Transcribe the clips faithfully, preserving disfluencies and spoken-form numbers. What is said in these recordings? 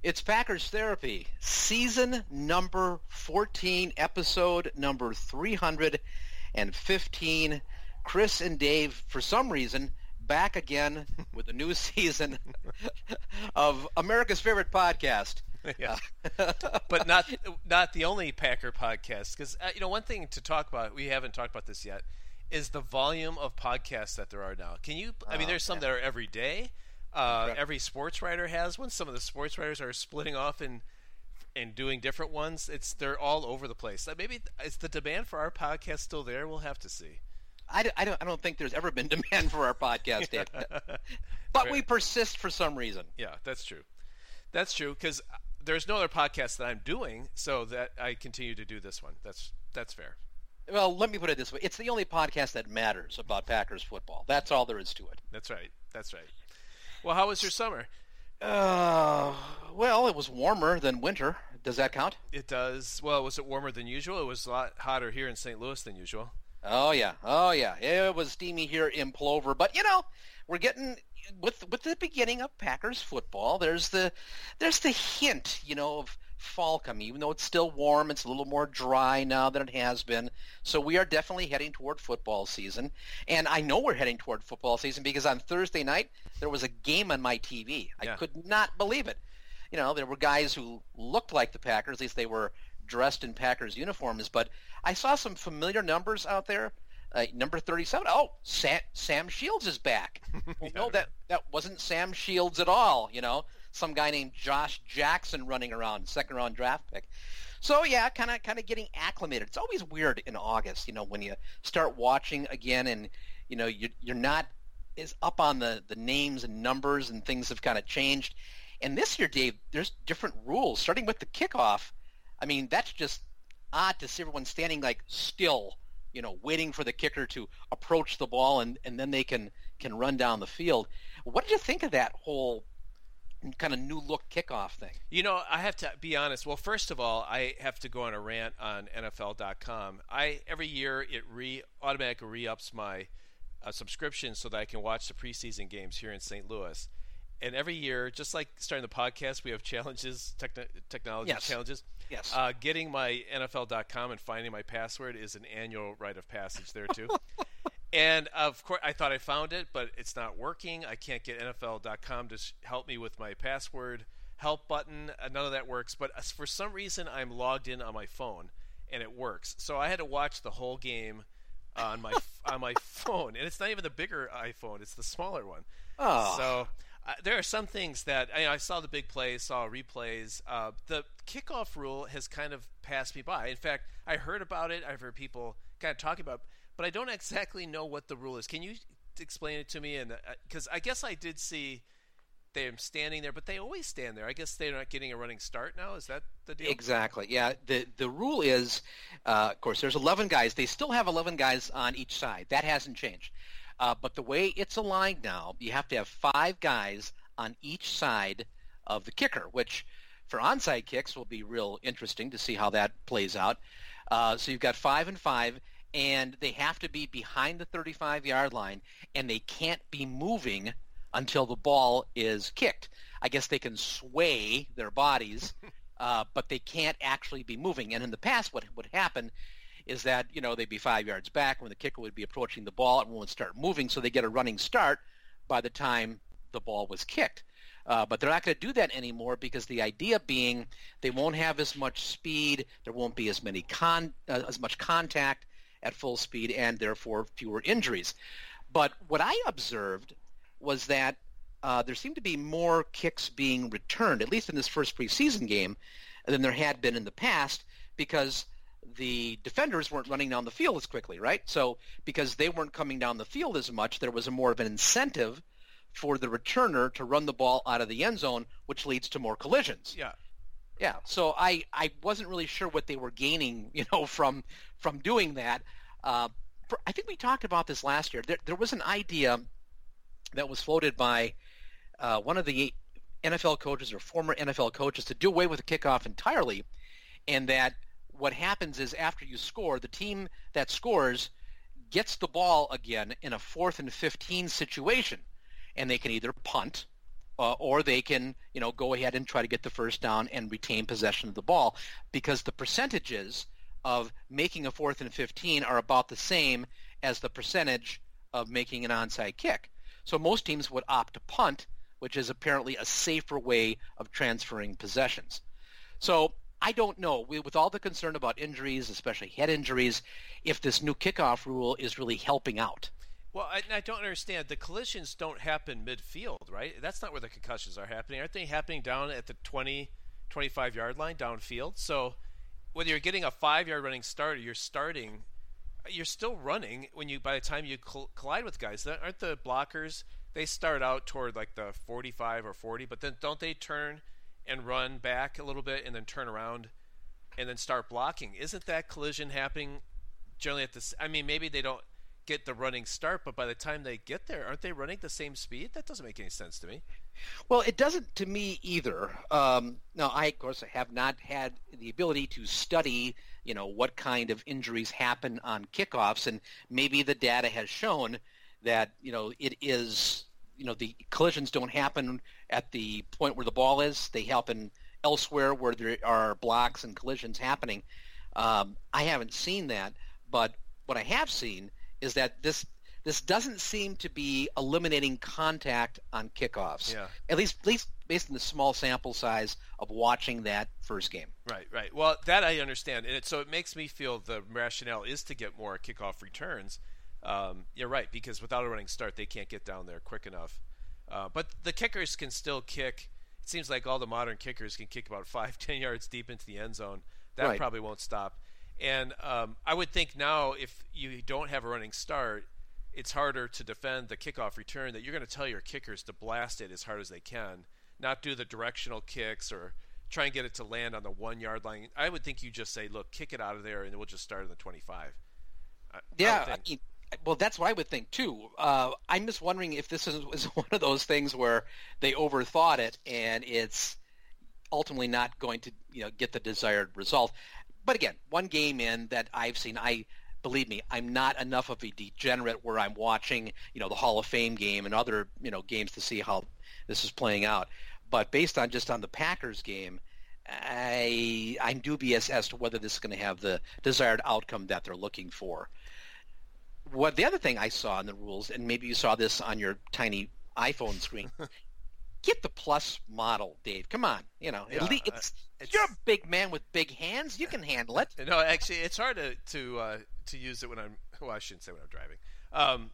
It's Packers Therapy, season number fourteen, episode number three hundred fifteen. Chris and Dave, for some reason, back again with a new season of America's favorite podcast. Yeah. But not not the only Packer podcast, because uh, you know, one thing to talk about, we haven't talked about this yet, is the volume of podcasts that there are now. Can you? I mean, there's some that are every day. Uh, every sports writer has one. Some of the sports writers are splitting off and and doing different ones. It's they're all over the place. Maybe is the demand for our podcast still there? We'll have to see. I, I, don't, I don't think there's ever been demand for our podcast, Dave. But right. We persist for some reason. Yeah, that's true. That's true, because there's no other podcast that I'm doing, so that I continue to do this one. That's that's fair. Well, let me put it this way. It's the only podcast that matters about Packers football. That's all there is to it. That's right. That's right. Well, how was your summer? Uh, well, it was warmer than winter. Does that count? It does. Well, was it warmer than usual? It was a lot hotter here in Saint Louis than usual. Oh, yeah. Oh, yeah. It was steamy here in Plover. But, you know, we're getting with with the beginning of Packers football, there's the there's the hint, you know, of fall coming. Even though it's still warm, it's a little more dry now than it has been. So we are definitely heading toward football season. And I know we're heading toward football season because on Thursday night there was a game on my T V. I yeah. could not believe it. You know, there were guys who looked like the Packers, at least they were dressed in Packers uniforms, but I saw some familiar numbers out there. Uh, number thirty-seven. Oh, Sam, Sam Shields is back. Well, no, that that wasn't Sam Shields at all. You know, some guy named Josh Jackson running around, second round draft pick. So yeah, kind of kind of getting acclimated. It's always weird in August, you know, when you start watching again, and you know you you're not as up on the the names and numbers, and things have kind of changed. And this year, Dave, there's different rules, starting with the kickoff. I mean, that's just odd to see everyone standing like still, you know, waiting for the kicker to approach the ball, and, and then they can, can run down the field. What did you think of that whole kind of new look kickoff thing? You know, I have to be honest. Well, first of all, I have to go on a rant on N F L dot com. I every year it re automatically re-ups my uh, subscription so that I can watch the preseason games here in Saint Louis. And every year, just like starting the podcast, we have challenges, techn- technology yes. challenges. Yes. Uh, getting my N F L dot com and finding my password is an annual rite of passage there, too. And, of course, I thought I found it, but it's not working. I can't get N F L dot com to help me with my password help button. None of that works. But for some reason, I'm logged in on my phone, and it works. So I had to watch the whole game on my on my phone. And it's not even the bigger iPhone. It's the smaller one. Oh. So... Uh, there are some things that I, I saw the big plays, saw replays. Uh, the kickoff rule has kind of passed me by. In fact, I heard about it. I've heard people kind of talking about it, but I don't exactly know what the rule is. Can you explain it to me? And because uh, I guess I did see them standing there, but they always stand there. I guess they're not getting a running start now. Is that the deal? Exactly. Yeah. The the rule is, uh, of course, there's eleven guys. They still have eleven guys on each side. That hasn't changed. Uh, but the way it's aligned now, you have to have five guys on each side of the kicker, which for onside kicks will be real interesting to see how that plays out. Uh, so you've got five and five, and they have to be behind the thirty-five-yard line, and they can't be moving until the ball is kicked. I guess they can sway their bodies, uh, but they can't actually be moving. And in the past, what would happen is that, you know, they'd be five yards back when the kicker would be approaching the ball, and would start moving, so they get a running start by the time the ball was kicked. Uh, but they're not going to do that anymore, because the idea being they won't have as much speed, there won't be as many con uh, as much contact at full speed, and therefore fewer injuries. But what I observed was that uh, there seemed to be more kicks being returned, at least in this first preseason game, than there had been in the past, because the defenders weren't running down the field as quickly, right? So because they weren't coming down the field as much, there was a more of an incentive for the returner to run the ball out of the end zone, which leads to more collisions. Yeah. Yeah. So I, I wasn't really sure what they were gaining, you know, from from doing that. Uh, I think we talked about this last year. There, there was an idea that was floated by uh, one of the N F L coaches or former N F L coaches to do away with the kickoff entirely, and that what happens is after you score, the team that scores gets the ball again in a fourth and fifteen situation, and they can either punt uh, or they can, you know, go ahead and try to get the first down and retain possession of the ball, because the percentages of making a fourth and fifteen are about the same as the percentage of making an onside kick. So most teams would opt to punt, which is apparently a safer way of transferring possessions. So I don't know, with all the concern about injuries, especially head injuries, if this new kickoff rule is really helping out. Well, I, I don't understand. The collisions don't happen midfield, right? That's not where the concussions are happening. Aren't they happening down at the twenty, twenty-five-yard line downfield? So whether you're getting a five-yard running start or you're starting, you're still running when you by the time you cl- collide with guys. Aren't the blockers, they start out toward like the forty-five or forty, but then don't they turn and run back a little bit and then turn around and then start blocking? Isn't that collision happening generally at this? I mean, maybe they don't get the running start, but by the time they get there, aren't they running the same speed? That doesn't make any sense to me. Well, it doesn't to me either. Um, now, I, of course, have not had the ability to study, you know, what kind of injuries happen on kickoffs, and maybe the data has shown that, you know, it is, you know, the collisions don't happen at the point where the ball is. They happen elsewhere where there are blocks and collisions happening. Um, I haven't seen that, but what I have seen is that this this doesn't seem to be eliminating contact on kickoffs. Yeah. At least, at least based on the small sample size of watching that first game. Right, right. Well, that I understand, and it, so it makes me feel the rationale is to get more kickoff returns. Um, you're right, because without a running start, they can't get down there quick enough. Uh, but the kickers can still kick. It seems like all the modern kickers can kick about five, ten yards deep into the end zone. That Right. probably won't stop. And um, I would think now, if you don't have a running start, it's harder to defend the kickoff return, that you're going to tell your kickers to blast it as hard as they can, not do the directional kicks or try and get it to land on the one-yard line. I would think you just say, look, kick it out of there, and we'll just start in the twenty-five. I, Yeah, I I mean, well, that's what I would think too. Uh, I'm just wondering if this is, is one of those things where they overthought it and it's ultimately not going to, you know, get the desired result. But again, one game in that I've seen, I believe me, I'm not enough of a degenerate where I'm watching, you know, the Hall of Fame game and other, you know, games to see how this is playing out. But based on just on the Packers game, I I'm dubious as to whether this is going to have the desired outcome that they're looking for. What the other thing I saw in the rules, and maybe you saw this on your tiny iPhone screen, get the plus model, Dave. Come on, you know, Yeah, at least it's, it's- you're a big man with big hands. You can handle it. No, actually, it's hard to to uh, to use it when I'm. Well, I shouldn't say when I'm driving. Um,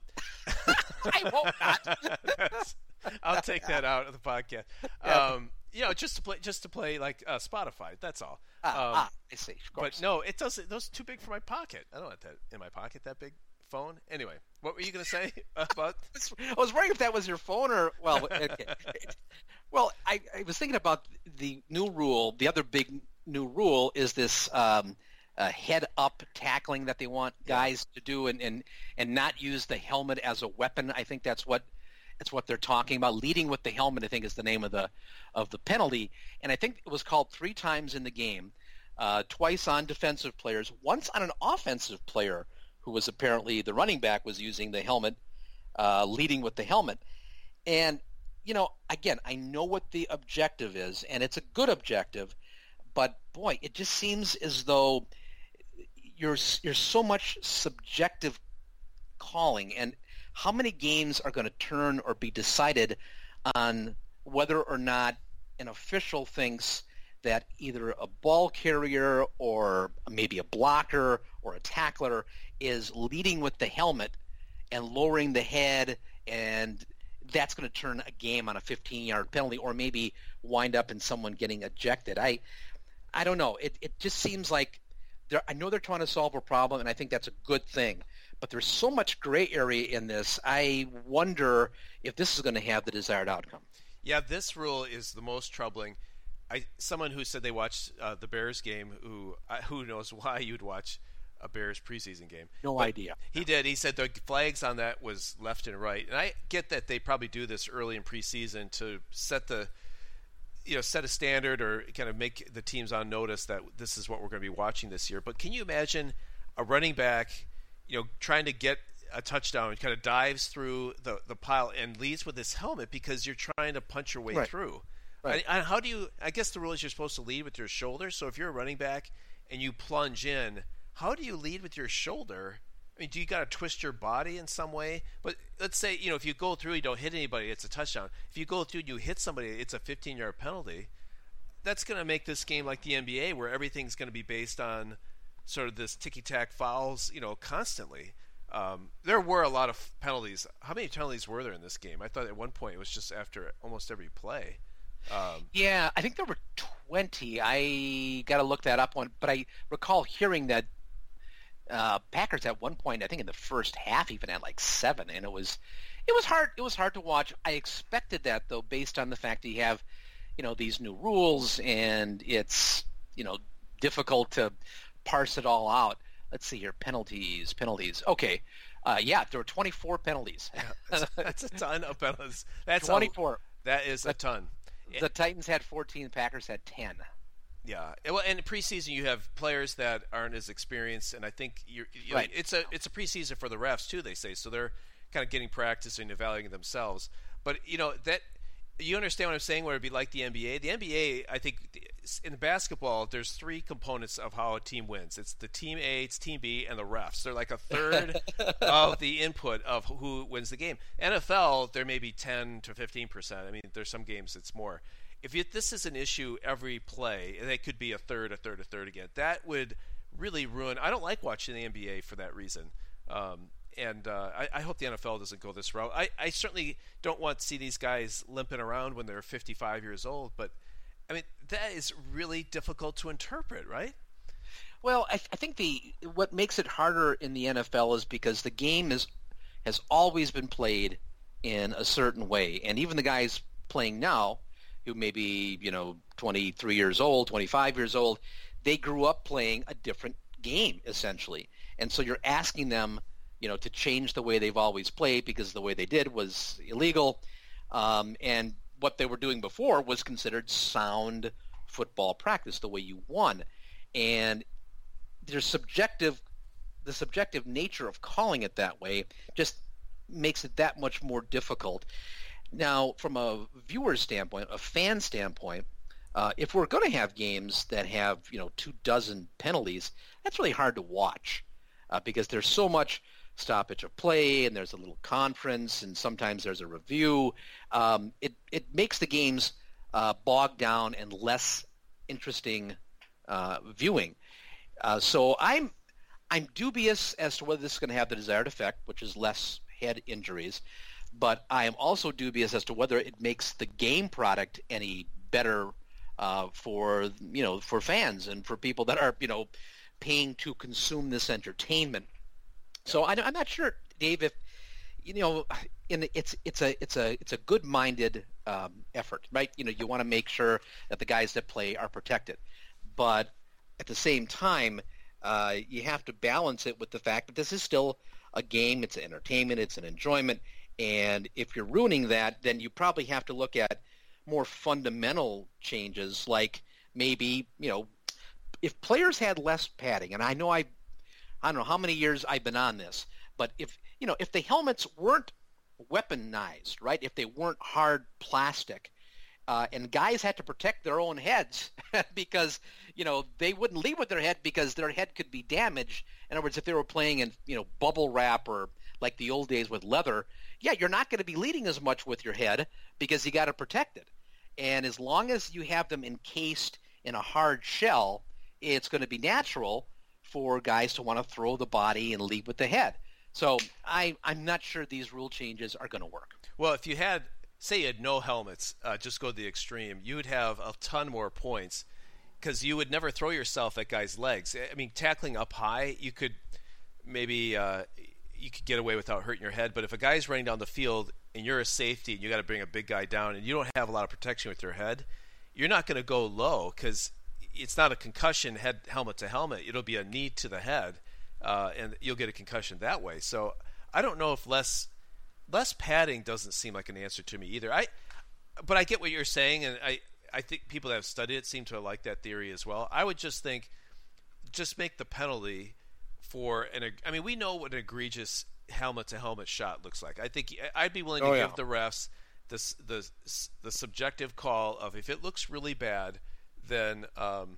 I hope not. I'll take that out of the podcast. Um, you know, just to play, just to play like uh, Spotify. That's all. Ah, Um, ah, I see. Of course. But no, it doesn't. Those are too big for my pocket. I don't want that in my pocket. That big phone. Anyway, what were you going to say about? I was wondering if that was your phone or well. Okay. Well, I, I was thinking about the new rule. The other big new rule is this um, uh, head-up tackling that they want guys to do, and, and and not use the helmet as a weapon. I think that's what that's what they're talking about. Leading with the helmet, I think, is the name of the of the penalty, and I think it was called three times in the game, uh, twice on defensive players, once on an offensive player who was apparently the running back was using the helmet, uh, leading with the helmet, and. You know, again, I know what the objective is, and it's a good objective, but boy, it just seems as though you're you're so much subjective calling, and how many games are going to turn or be decided on whether or not an official thinks that either a ball carrier or maybe a blocker or a tackler is leading with the helmet and lowering the head, and that's going to turn a game on a fifteen-yard penalty, or maybe wind up in someone getting ejected. I, I don't know. It it just seems like they're, I know they're trying to solve a problem, and I think that's a good thing. But there's so much gray area in this. I wonder if this is going to have the desired outcome. Yeah, this rule is the most troubling. I someone who said they watched uh, the Bears game, who uh, who knows why you'd watch a Bears preseason game. No But idea. He did. He said the flags on that was left and right. And I get that they probably do this early in preseason to set the you know, set a standard or kind of make the teams on notice that this is what we're going to be watching this year. But can you imagine a running back, you know, trying to get a touchdown, kind of dives through the, the pile and leads with his helmet because you're trying to punch your way right. through. Right. I, I, how do you? I guess the rule is you're supposed to lead with your shoulder. So if you're a running back and you plunge in, how do you lead with your shoulder? I mean, do you got to twist your body in some way? But let's say, you know, if you go through, you don't hit anybody, it's a touchdown. If you go through and you hit somebody, it's a fifteen-yard penalty. That's going to make this game like the N B A, where everything's going to be based on sort of this ticky-tack fouls, you know, constantly. Um, there were a lot of penalties. How many penalties were there in this game? I thought at one point it was just after almost every play. Um, yeah, I think there were twenty. I got to look that up one, but I recall hearing that uh, Packers at one point, I think in the first half, even had like seven, and it was it was hard. It was hard to watch. I expected that though, based on the fact that you have, you know, these new rules, and it's, you know, difficult to parse it all out. Let's see here, penalties, penalties. Okay, uh, yeah, there were twenty-four penalties. Yeah, that's, that's a ton of penalties. That's twenty-four. A, that is a ton. The Titans had fourteen, the Packers had ten. Yeah, well, and in preseason you have players that aren't as experienced, and I think you're, you right. know, it's a it's a preseason for the refs too. They say so they're kind of getting practice and evaluating themselves. But you know that you understand what I'm saying. Where it'd be like the N B A. The N B A, I think, in basketball, there's three components of how a team wins. It's the team A, it's team B, and the refs. They're like a third of the input of who wins the game. N F L, there may be ten to fifteen percent. I mean, there's some games it's more. If you, this is an issue every play, and it could be a third, a third, a third again, that would really ruin. I don't like watching the N B A for that reason. Um, and uh, I, I hope the N F L doesn't go this route. I, I certainly don't want to see these guys limping around when they're fifty-five years old, but I mean, that is really difficult to interpret, right? Well, I, I think the what makes it harder in the N F L is because the game is has always been played in a certain way, and even the guys playing now, who may be, you know, twenty-three years old, twenty-five years old, they grew up playing a different game essentially, and so you're asking them, you know, to change the way they've always played because the way they did was illegal, um, and what they were doing before was considered sound football practice, the way you won. And there's subjective, the subjective nature of calling it that way just makes it that much more difficult. Now, from a viewer standpoint, a fan standpoint, uh, if we're going to have games that have, you know, two dozen penalties, that's really hard to watch uh, because there's so much stoppage of play, and there's a little conference, and sometimes there's a review. Um, it it makes the games uh, bogged down and less interesting uh, viewing. Uh, so I'm I'm dubious as to whether this is going to have the desired effect, which is less head injuries. But I am also dubious as to whether it makes the game product any better uh, for you know for fans and for people that are you know paying to consume this entertainment. So I, I'm not sure, Dave, if you know, in it's it's a it's a it's a good-minded um, effort, right? You know, you want to make sure that the guys that play are protected, but at the same time, uh, you have to balance it with the fact that this is still a game. It's an entertainment. It's an enjoyment, and if you're ruining that, then you probably have to look at more fundamental changes, like maybe you know, if players had less padding, and I know I. I don't know how many years I've been on this, but if you know if the helmets weren't weaponized, right? If they weren't hard plastic, uh, and guys had to protect their own heads because you know they wouldn't lead with their head because their head could be damaged. In other words, if they were playing in you know bubble wrap or like the old days with leather, yeah, you're not going to be leading as much with your head because you got to protect it. And as long as you have them encased in a hard shell, it's going to be natural for guys to want to throw the body and lead with the head. So I, I'm not sure these rule changes are going to work. Well, if you had, say you had no helmets, uh, just go to the extreme, you would have a ton more points because you would never throw yourself at guys' legs. I mean, tackling up high, you could maybe uh, you could get away without hurting your head, but if a guy's running down the field and you're a safety and you got to bring a big guy down and you don't have a lot of protection with your head, you're not going to go low because it's not a concussion head helmet to helmet. It'll be a knee to the head, uh, and you'll get a concussion that way. So I don't know if less less padding doesn't seem like an answer to me either. I, but I get what you're saying, and I, I think people that have studied it seem to like that theory as well. I would just think, just make the penalty for an. I mean, we know what an egregious helmet-to-helmet shot looks like. I think I'd be willing oh, to yeah. give the refs the, the, the subjective call of if it looks really bad, then um,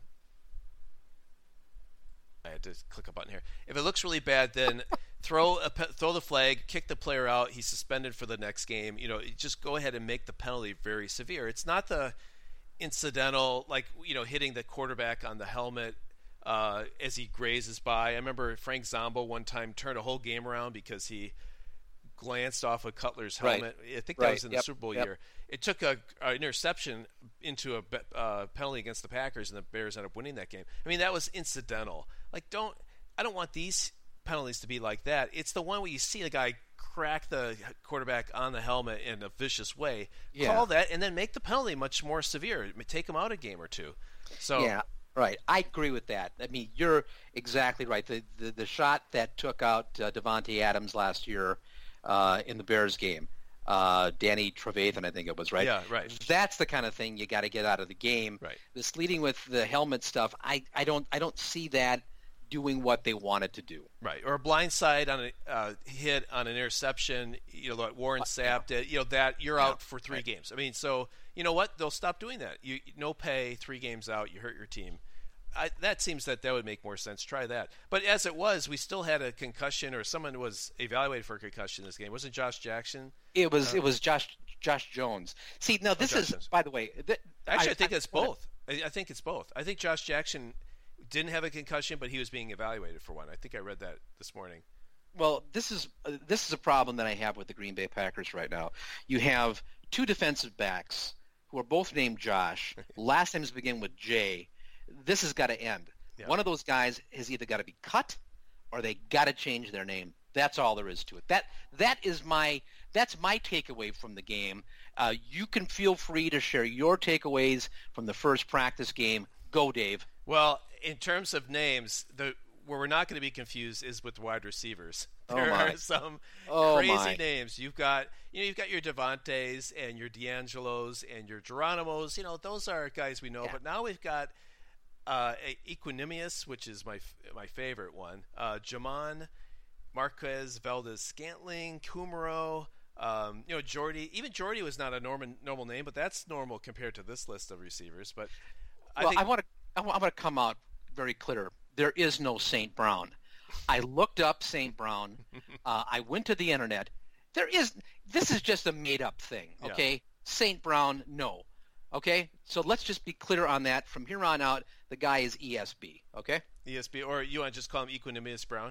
I had to click a button here. If it looks really bad, then throw a, throw the flag, kick the player out. He's suspended for the next game. You know, just go ahead and make the penalty very severe. It's not the incidental, like, you know, hitting the quarterback on the helmet uh, as he grazes by. I remember Frank Zombo one time turned a whole game around because he glanced off of Cutler's helmet. Right. I think that right. was in yep. the Super Bowl yep. year. It took a, a interception into a uh, penalty against the Packers, and the Bears ended up winning that game. I mean, that was incidental. Like, don't I don't want these penalties to be like that. It's the one where you see the guy crack the quarterback on the helmet in a vicious way. Yeah. Call that, and then make the penalty much more severe. Take him out a game or two. So yeah, right. I agree with that. I mean, you're exactly right. The the, the shot that took out uh, Devontae Adams last year uh, in the Bears game, uh, Danny Trevathan, I think it was, right? Yeah, right. That's the kind of thing you got to get out of the game. Right. This leading with the helmet stuff, I, I don't I don't see that doing what they wanted to do. Right, or a blind side on a uh, hit on an interception, you know, like Warren Sapp did, you know, that you're yeah. out for three right. games. I mean, so, you know what? They'll stop doing that. You no pay, three games out, you hurt your team. I, that seems that that would make more sense. Try that. But as it was, we still had a concussion, or someone was evaluated for a concussion in this game. Wasn't Josh Jackson? It was uh, it was Josh Josh Jones. See, now this oh, is, Jones. by the way, th- actually, I, I think I, it's both. I, I think it's both. I think Josh Jackson didn't have a concussion, but he was being evaluated for one. I think I read that this morning. Well, this is uh, this is a problem that I have with the Green Bay Packers right now. You have two defensive backs who are both named Josh. Last names begin with J. This has got to end. Yeah. One of those guys has either got to be cut or they got to change their name. That's all there is to it. That that is my that's my takeaway from the game. Uh, you can feel free to share your takeaways from the first practice game. Go, Dave. Well, in terms of names, the where we're not going to be confused is with wide receivers. There oh are some oh crazy my. names. You've got you know you've got your Devontaes and your D'Angelos and your Geronimos. You know those are guys we know. Yeah. But now we've got uh, Equanimous, which is my my favorite one. Uh, Jamon, Marquez, Valdez, Scantling, Kumaro. Um, you know Jordy. Even Jordy was not a normal normal name, but that's normal compared to this list of receivers. But I well, think I want to I want to come out very clear. There is no Saint Brown. I looked up Saint Brown. Uh, I went to the internet. There is. This is just a made-up thing. Okay, yeah. Saint Brown, no. Okay, so let's just be clear on that. From here on out, the guy is E S B. Okay. E S B, or you want to just call him Equanimous Brown?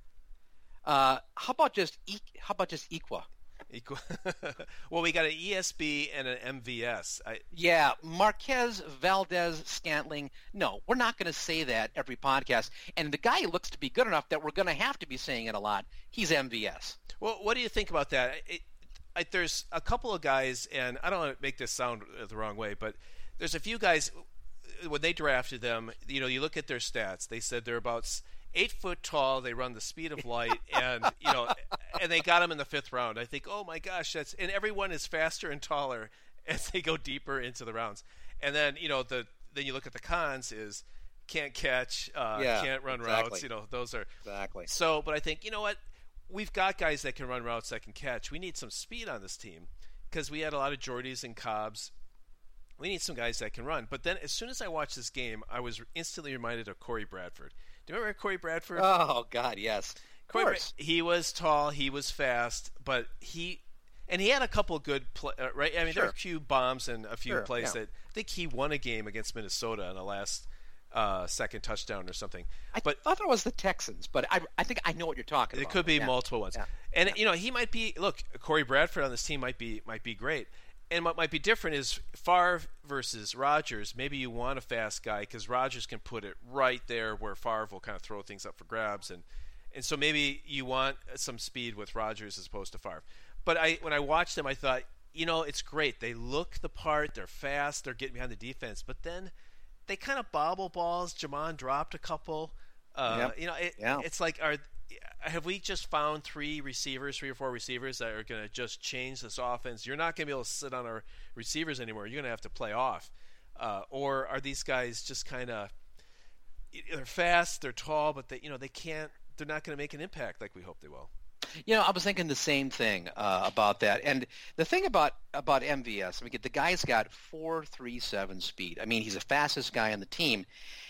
Uh, how about just e- how about just Equa? Equa. Well, we got an E S B and an M V S. I... Yeah, Marquez, Valdez, Scantling. No, we're not going to say that every podcast. And the guy looks to be good enough that we're going to have to be saying it a lot. He's M V S. Well, what do you think about that? It, I, there's a couple of guys, and I don't want to make this sound the wrong way, but there's a few guys, when they drafted them, you know, you look at their stats. They said they're about eight foot tall. They run the speed of light, and you know, and they got them in the fifth round. I think, oh my gosh, that's and everyone is faster and taller as they go deeper into the rounds. And then you know, the then you look at the cons is can't catch, uh, yeah, can't run exactly. routes. You know, those are exactly. So, but I think you know what. We've got guys that can run routes that can catch. We need some speed on this team because we had a lot of Jordys and Cobbs. We need some guys that can run. But then as soon as I watched this game, I was instantly reminded of Corey Bradford. Do you remember Corey Bradford? Oh, God, yes. Of Corey, course. He was tall. He was fast. But he – and he had a couple good play, uh, right? I mean, sure. there were a few bombs and a few sure, plays yeah. that – I think he won a game against Minnesota in the last – Uh, second touchdown or something. I but thought it was the Texans, but I, I think I know what you're talking it about. It could be yeah. multiple ones. Yeah. And, yeah. you know, he might be – look, Corey Bradford on this team might be might be great. And what might be different is Favre versus Rodgers. Maybe you want a fast guy because Rodgers can put it right there where Favre will kind of throw things up for grabs. And, and so maybe you want some speed with Rodgers as opposed to Favre. But I when I watched them, I thought, you know, it's great. They look the part. They're fast. They're getting behind the defense. But then – they kind of bobble balls. Jamon dropped a couple. Uh, yep. You know, it, yeah. it's like, are have we just found three receivers, three or four receivers that are going to just change this offense? You're not going to be able to sit on our receivers anymore. You're going to have to play off. Uh, or are these guys just kind of they're fast, they're tall, but they you know they can't. They're not going to make an impact like we hope they will. You know, I was thinking the same thing uh, about that. And the thing about about M V S, I mean, the guy's got four three seven speed. I mean, he's the fastest guy on the team,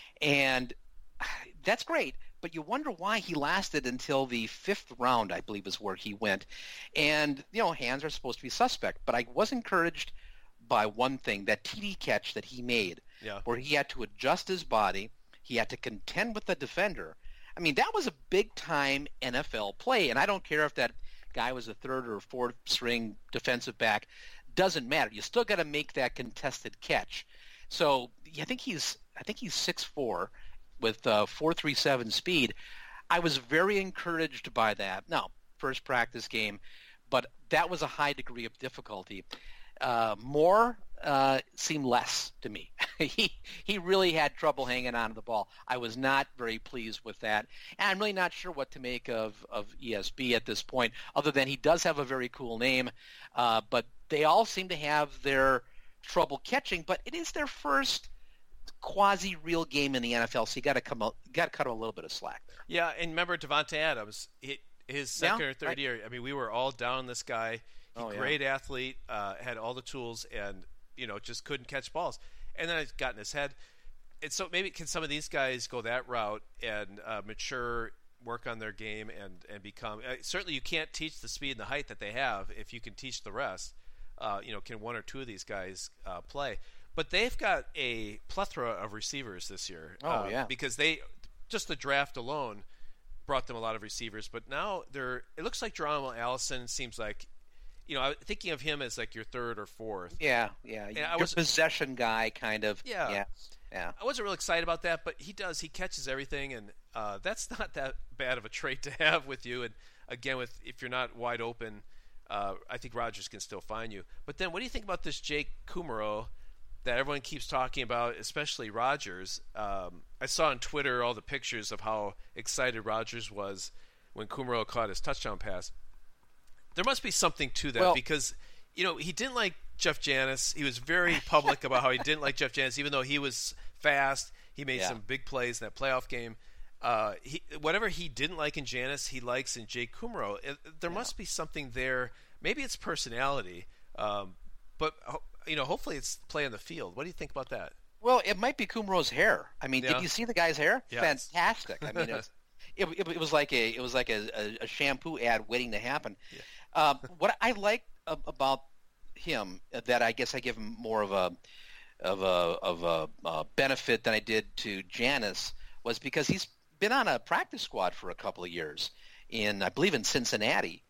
and that's great. But you wonder why he lasted until the fifth round, I believe, is where he went. And you know, hands are supposed to be suspect. But I was encouraged by one thing, that T D catch that he made, yeah. where he had to adjust his body, he had to contend with the defender. I mean, that was a big-time N F L play, and I don't care if that guy was a third or fourth string defensive back. Doesn't matter. You still got to make that contested catch. So I think he's I think he's six foot four with uh, four three seven speed. I was very encouraged by that. Now, first practice game, but that was a high degree of difficulty. Uh, more uh, seemed less to me. he he really had trouble hanging on to the ball. I was not very pleased with that. And I'm really not sure what to make of, of E S B at this point, other than he does have a very cool name. Uh, but they all seem to have their trouble catching, but it is their first quasi-real game in the N F L, so you got to come, got to cut him a little bit of slack there. Yeah, and remember Devontae Adams, he, his second yeah, or third right. year. I mean, we were all down on this guy. He, Oh, yeah. great athlete, uh, had all the tools, and you know just couldn't catch balls. And then it got in his head. And so maybe can some of these guys go that route and uh, mature, work on their game, and and become. Uh, certainly, you can't teach the speed and the height that they have if you can teach the rest. Uh, you know, can one or two of these guys uh, play? But they've got a plethora of receivers this year. Oh uh, yeah, because they just the draft alone brought them a lot of receivers. But now they're. It looks like Geronimo Allison seems like. You know, thinking of him as like your third or fourth. Yeah, yeah. And I Your was- possession guy, kind of. Yeah. yeah, yeah. I wasn't real excited about that, but he does. He catches everything, and uh, that's not that bad of a trait to have with you. And again, with if you're not wide open, uh, I think Rodgers can still find you. But then, what do you think about this Jake Kumerow that everyone keeps talking about, especially Rodgers? Um, I saw on Twitter all the pictures of how excited Rodgers was when Kumerow caught his touchdown pass. There must be something to that well, because, you know, he didn't like Jeff Janis. He was very public about how he didn't like Jeff Janis, even though he was fast. He made yeah. some big plays in that playoff game. Uh, he, whatever he didn't like in Janis, he likes in Jake Kumerow. It, there yeah. must be something there. Maybe it's personality, um, but you know, hopefully it's play on the field. What do you think about that? Well, it might be Kumerow's hair. I mean, Yeah. did you see the guy's hair? Yes. Fantastic. I mean, it, it, it, it was like a it was like a, a, a shampoo ad waiting to happen. Yeah. Uh, what I like about him that I guess I give him more of a of a of a uh, benefit than I did to Janis was because he's been on a practice squad for a couple of years in I believe in Cincinnati,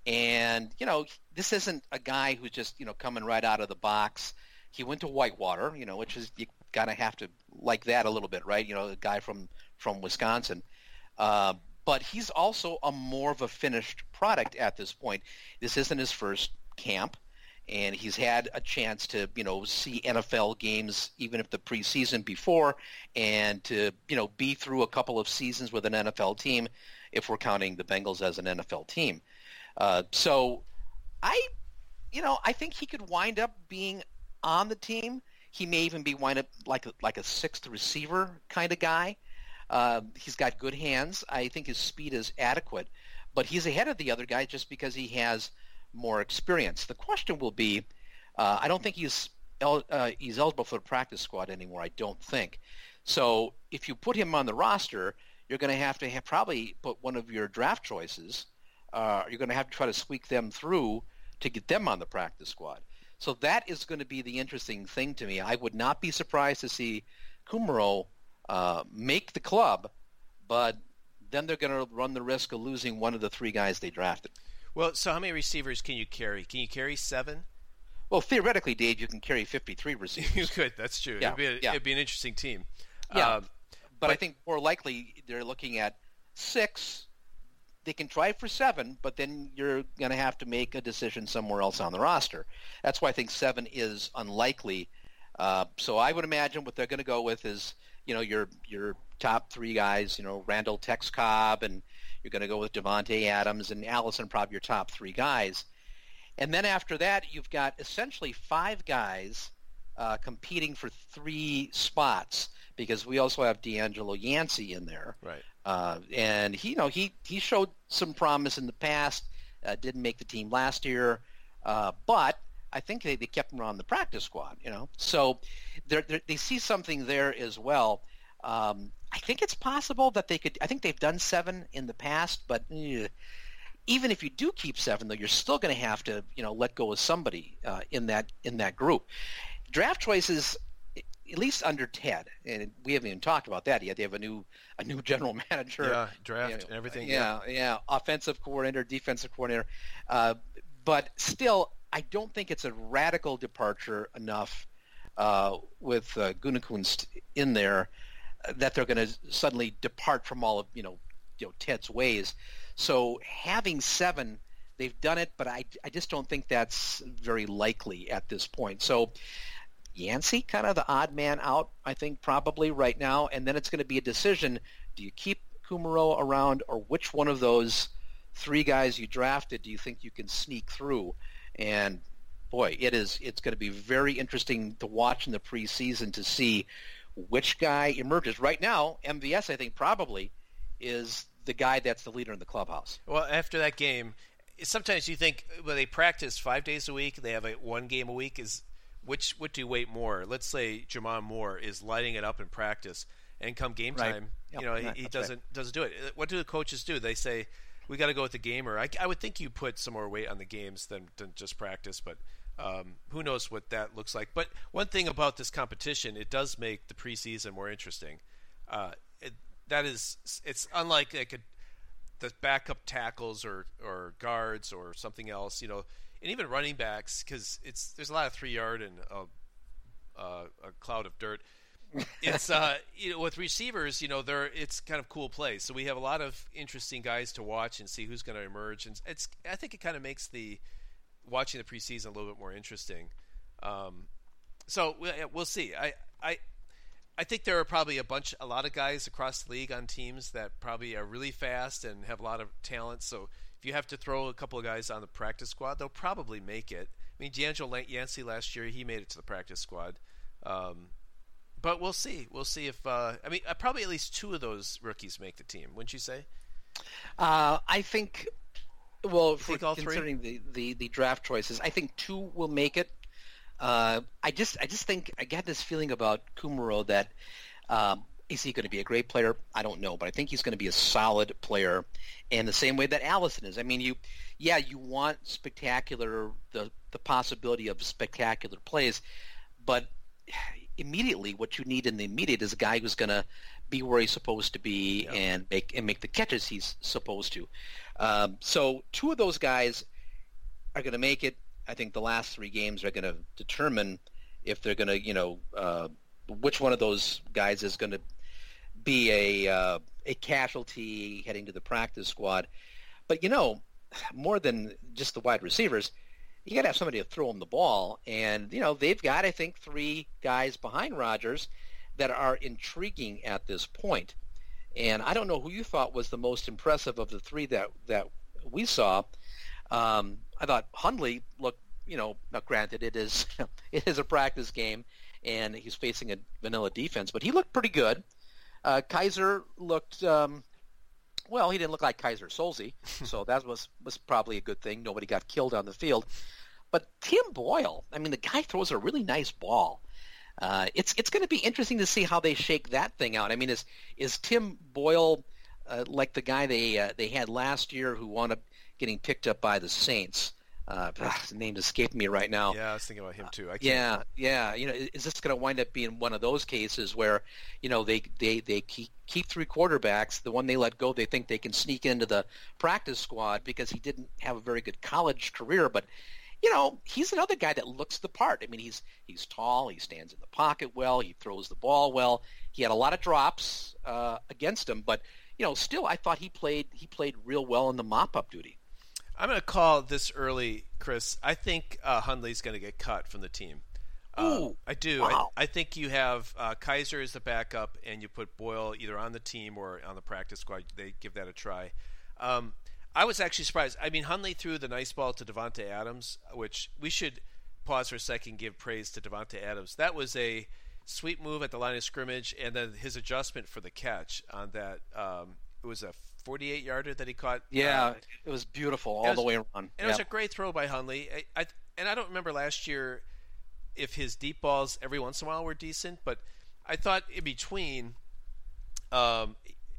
and you know this isn't a guy who's just you know coming right out of the box. He went to Whitewater, you know, which is you gotta have to like that a little bit, right? You know, a guy from from Wisconsin. Uh, but he's also a more of a finished product at this point. This isn't his first camp, and he's had a chance to, you know, see N F L games even if the preseason before, and to, you know, be through a couple of seasons with an N F L team, if we're counting the Bengals as an N F L team. Uh, so I, you know, I think he could wind up being on the team. He may even be wind up like a, like a sixth receiver kind of guy. Uh, he's got good hands. I think his speed is adequate, but he's ahead of the other guy just because he has more experience. The question will be, uh, I don't think he's el- uh, he's eligible for the practice squad anymore. I don't think. So if you put him on the roster, you're going to have to have probably put one of your draft choices. Uh, you're going to have to try to squeak them through to get them on the practice squad. So that is going to be the interesting thing to me. I would not be surprised to see Kumerow uh, make the club, but then they're going to run the risk of losing one of the three guys they drafted. Well, so how many receivers can you carry? Can you carry seven? Well, theoretically, Dave, you can carry fifty-three receivers. You could. That's true. Yeah, it'd, be a, yeah. it'd be an interesting team. Yeah, Um, but, I think more likely they're looking at six. They can try for seven, but then you're going to have to make a decision somewhere else on the roster. That's why I think seven is unlikely. Uh, so I would imagine what they're going to go with is, you know, your your top three guys, you know, Randall Tex Cobb, and you're going to go with Devontae Adams and Allison, probably your top three guys. And then after that, you've got essentially five guys uh, competing for three spots because we also have D'Angelo Yancey in there. Right. Uh, and he, you know, he, he showed some promise in the past, uh, didn't make the team last year, uh, but I think they, they kept him on the practice squad, you know. So they're, they're, they see something there as well. Um, I think it's possible that they could – I think they've done seven in the past, but eh, even if you do keep seven, though, you're still going to have to, you know, let go of somebody uh, in that in that group. Draft choices – at least under Ted, and we haven't even talked about that yet. They have a new a new general manager, yeah, draft you know, and everything. Yeah, yeah, yeah, offensive coordinator, defensive coordinator, uh, but still, I don't think it's a radical departure enough uh, with uh, Gutekunst in there uh, that they're going to suddenly depart from all of you know, you know Ted's ways. So having seven, they've done it, but I I just don't think that's very likely at this point. So. Yancey, kind of the odd man out, I think, probably right now. And then it's going to be a decision. Do you keep Kumerow around, or which one of those three guys you drafted do you think you can sneak through? And, boy, it is, it's going to be very interesting to watch in the preseason to see which guy emerges. Right now, M V S, I think, probably is the guy that's the leader in the clubhouse. Well, after that game, sometimes you think, well, they practice five days a week. They have a one game a week. Is Which what do you weight more? Let's say Jamon Moore is lighting it up in practice, and come game time, right. yep. you know, right. he, he That's doesn't right. doesn't do it. What do the coaches do? They say we got to go with the gamer. I, I would think you put some more weight on the games than, than just practice, but um, who knows what that looks like. But one thing about this competition, it does make the preseason more interesting. Uh, it, that is, it's unlike like a, the backup tackles or or guards or something else, you know. And even running backs, because it's there's a lot of three yard and uh, uh, a cloud of dirt. It's uh, you know, with receivers, you know, they're it's kind of cool play. So we have a lot of interesting guys to watch and see who's going to emerge. And it's I think it kind of makes the watching the preseason a little bit more interesting. Um, so we'll see. I I I think there are probably a bunch, a lot of guys across the league on teams that probably are really fast and have a lot of talent. So if you have to throw a couple of guys on the practice squad, they'll probably make it. I mean, D'Angelo Yancey last year, he made it to the practice squad. Um, but we'll see. We'll see if uh, – I mean, uh, probably at least two of those rookies make the team, wouldn't you say? Uh, I think – well, for think all considering the, the, the draft choices, I think two will make it. Uh, I just I just think I got this feeling about Kumerow that um, is he going to be a great player? I don't know, but I think he's going to be a solid player, and the same way that Allison is. I mean, you, yeah, you want spectacular the the possibility of spectacular plays, but immediately what you need in the immediate is a guy who's going to be where he's supposed to be yeah. and make and make the catches he's supposed to. Um, so two of those guys are going to make it. I think the last three games are going to determine if they're going to, you know, uh, which one of those guys is going to be a uh, a casualty heading to the practice squad. But, you know, more than just the wide receivers, you got to have somebody to throw them the ball. And, you know, they've got, I think, three guys behind Rodgers that are intriguing at this point. And I don't know who you thought was the most impressive of the three that, that we saw. Um, I thought Hundley looked, you know, now granted it is it is a practice game, and he's facing a vanilla defense, but he looked pretty good. Uh, Kaiser looked, um, well, he didn't look like Kaiser Solzy, so that was, was probably a good thing. Nobody got killed on the field. But Tim Boyle, I mean, the guy throws a really nice ball. Uh, it's it's going to be interesting to see how they shake that thing out. I mean, is is Tim Boyle uh, like the guy they uh, they had last year who wound up getting picked up by the Saints? Uh, his name escaped me right now. Yeah, I was thinking about him too. I can't yeah, remember. yeah. You know, is this going to wind up being one of those cases where, you know, they they they keep, keep three quarterbacks, the one they let go, they think they can sneak into the practice squad because he didn't have a very good college career, but. You know, he's another guy that looks the part. I mean, he's he's tall. He stands in the pocket well. He throws the ball well. He had a lot of drops uh, against him, but you know, still, I thought he played he played real well in the mop-up duty. I'm going to call this early, Chris. I think uh, Hundley's going to get cut from the team. Uh, Ooh, I do. wow. I, I think you have uh, Kaiser as the backup, and you put Boyle either on the team or on the practice squad. They give that a try. Um, I was actually surprised. I mean, Hundley threw the nice ball to Davante Adams, which we should pause for a second and give praise to Davante Adams. That was a sweep move at the line of scrimmage, and then his adjustment for the catch on that. Um, it was a forty-eight yarder that he caught. Yeah, uh, it was beautiful all was, the way around. And yep. It was a great throw by Hundley. I, I, and I don't remember last year if his deep balls every once in a while were decent, but I thought in between. Um,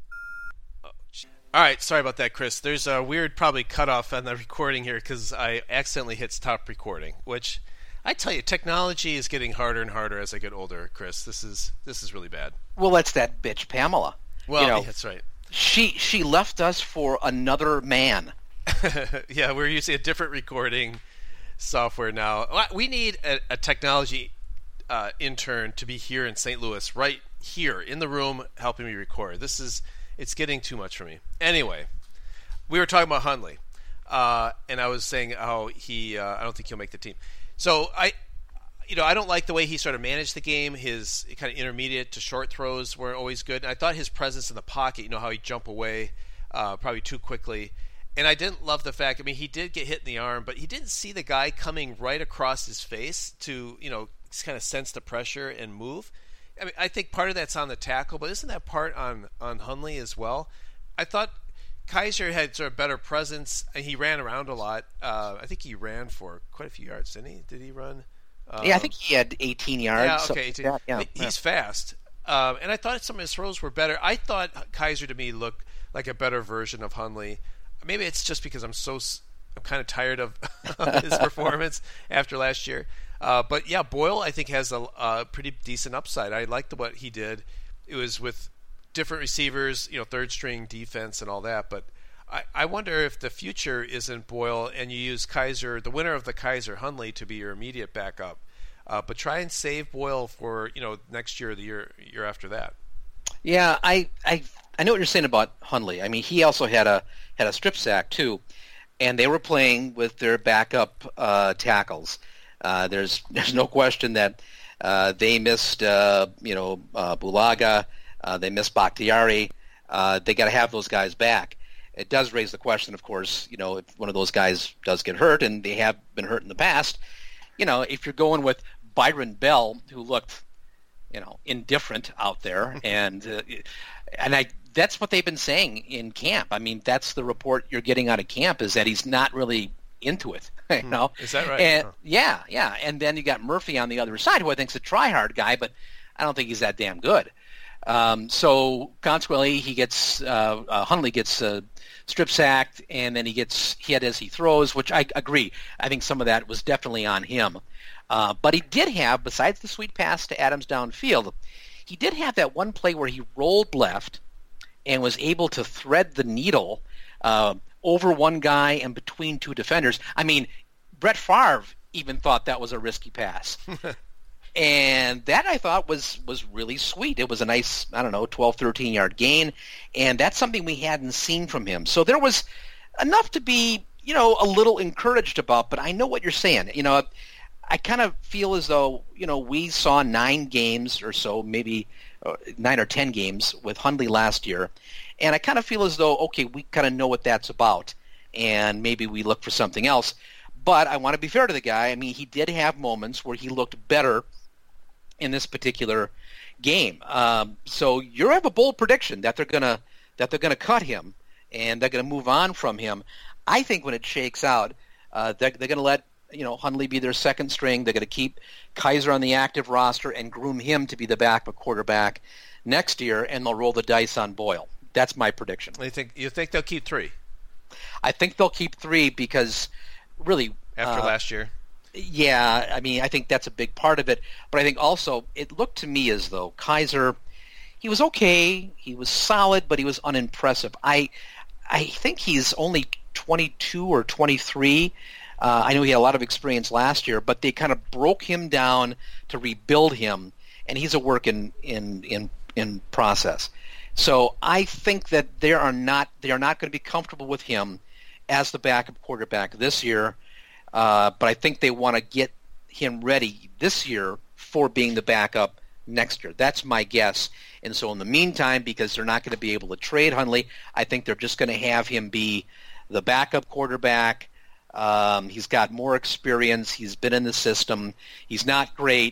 oh, all right, sorry about that, Chris. There's a weird probably cutoff on the recording here because I accidentally hit stop recording, which I tell you, technology is getting harder and harder as I get older, Chris. This is this is really bad. Well, that's that bitch Pamela. Well, you know, yeah, that's right. She she left us for another man. Yeah, we're using a different recording software now. We need a, a technology uh, intern to be here in Saint Louis, right here in the room, helping me record. This is it's getting too much for me. Anyway, we were talking about Hundley, uh, and I was saying how he uh, I don't think he'll make the team. So I. You know, I don't like the way he sort of managed the game. His kind of intermediate to short throws weren't always good. And I thought his presence in the pocket, you know, how he'd jump away uh, probably too quickly. And I didn't love the fact, I mean, he did get hit in the arm, but he didn't see the guy coming right across his face to, you know, kind of sense the pressure and move. I mean, I think part of that's on the tackle, but isn't that part on, on Hundley as well? I thought Kizer had sort of better presence, and he ran around a lot. Uh, I think he ran for quite a few yards, didn't he? Did he run? Um, yeah, I think he had eighteen yards. Yeah, okay. eighteen. Like yeah, He's yeah. fast. Um, and I thought some of his throws were better. I thought Kizer to me looked like a better version of Hundley. Maybe it's just because I'm so I'm kind of tired of, of his performance after last year. Uh, but yeah, Boyle I think has a, a pretty decent upside. I liked what he did. It was with different receivers, you know, third string defense and all that. But I, I wonder if the future isn't Boyle and you use Kizer, the winner of the Kizer Hundley, to be your immediate backup. Uh, but try and save Boyle for, you know, next year or the year year after that. Yeah, I, I I know what you're saying about Hundley. I mean, he also had a had a strip sack too, and they were playing with their backup uh, tackles. Uh, there's there's no question that uh, they missed uh, you know uh, Bulaga, uh, they missed Bakhtiari. Uh, they got to have those guys back. It does raise the question, of course, you know, if one of those guys does get hurt, and they have been hurt in the past, you know, if you're going with Byron Bell, who looked, you know, indifferent out there, and uh, and I that's what they've been saying in camp. I mean, that's the report you're getting out of camp, is that he's not really into it. You know, is that right? And, huh. Yeah, yeah. And then you got Murphy on the other side, who I think's a try-hard guy, but I don't think he's that damn good. Um, so consequently, he gets uh, uh, Hundley gets uh, strip sacked, and then he gets hit as he throws, which I agree. I think some of that was definitely on him. Uh, but he did have, besides the sweet pass to Adams downfield, he did have that one play where he rolled left and was able to thread the needle uh, over one guy and between two defenders. I mean, Brett Favre even thought that was a risky pass. And that, I thought, was, was really sweet. It was a nice, I don't know, twelve, thirteen-yard gain, and that's something we hadn't seen from him. So there was enough to be, you know, a little encouraged about, but I know what you're saying. You know, I kind of feel as though, you know, we saw nine games or so, maybe uh, nine or ten games with Hundley last year, and I kind of feel as though, okay, we kind of know what that's about, and maybe we look for something else. But I want to be fair to the guy. I mean, he did have moments where he looked better in this particular game. Um, so you have a bold prediction that they're gonna that they're gonna cut him and they're gonna move on from him. I think when it shakes out, uh, they're, they're gonna let you know Hundley be their second string. They're gonna keep Kizer on the active roster and groom him to be the backup quarterback next year, and they'll roll the dice on Boyle. That's my prediction. You think you think they'll keep three? I think they'll keep three because really after uh, last year. Yeah, I mean, I think that's a big part of it. But I think also it looked to me as though Kizer, he was okay, he was solid, but he was unimpressive. I I think he's only twenty-two or twenty-three. Uh, I know he had a lot of experience last year, but they kind of broke him down to rebuild him, and he's a work in in in, in process. So I think that they are not they are not going to be comfortable with him as the backup quarterback this year. Uh, but I think they want to get him ready this year for being the backup next year. That's my guess. And so in the meantime, because they're not going to be able to trade Hundley, I think they're just going to have him be the backup quarterback. Um, he's got more experience. He's been in the system. He's not great,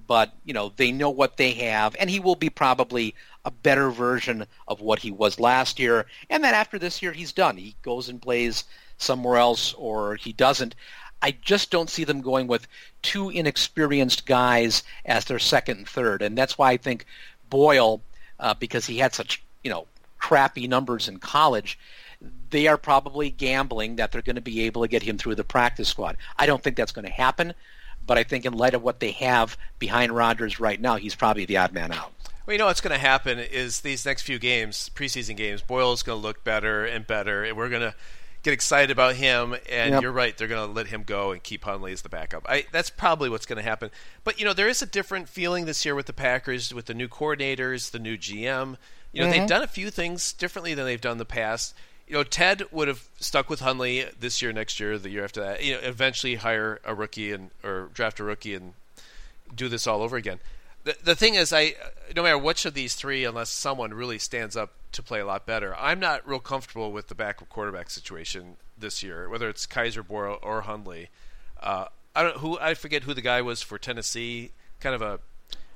but, you know, they know what they have, and he will be probably a better version of what he was last year. And then after this year, he's done. He goes and plays somewhere else, or he doesn't. I just don't see them going with two inexperienced guys as their second and third, and that's why I think Boyle, uh, because he had such, you know, crappy numbers in college, they are probably gambling that they're going to be able to get him through the practice squad. I don't think that's going to happen, but I think in light of what they have behind Rodgers right now, he's probably the odd man out. Well, you know what's going to happen is these next few games, preseason games, Boyle's going to look better and better, and we're going to get excited about him, and yep. You're right, they're going to let him go and keep Hundley as the backup. I, that's probably what's going to happen. But, you know, there is a different feeling this year with the Packers, with the new coordinators, the new G M. You know, mm-hmm. They've done a few things differently than they've done in the past. You know, Ted would have stuck with Hundley this year, next year, the year after that. You know, eventually hire a rookie and or draft a rookie and do this all over again. The the thing is, I no matter which of these three, unless someone really stands up to play a lot better, I'm not real comfortable with the backup quarterback situation this year, whether it's Kaiser, Boyle, or Hundley. Uh, I don't who I forget who the guy was for Tennessee, kind of a,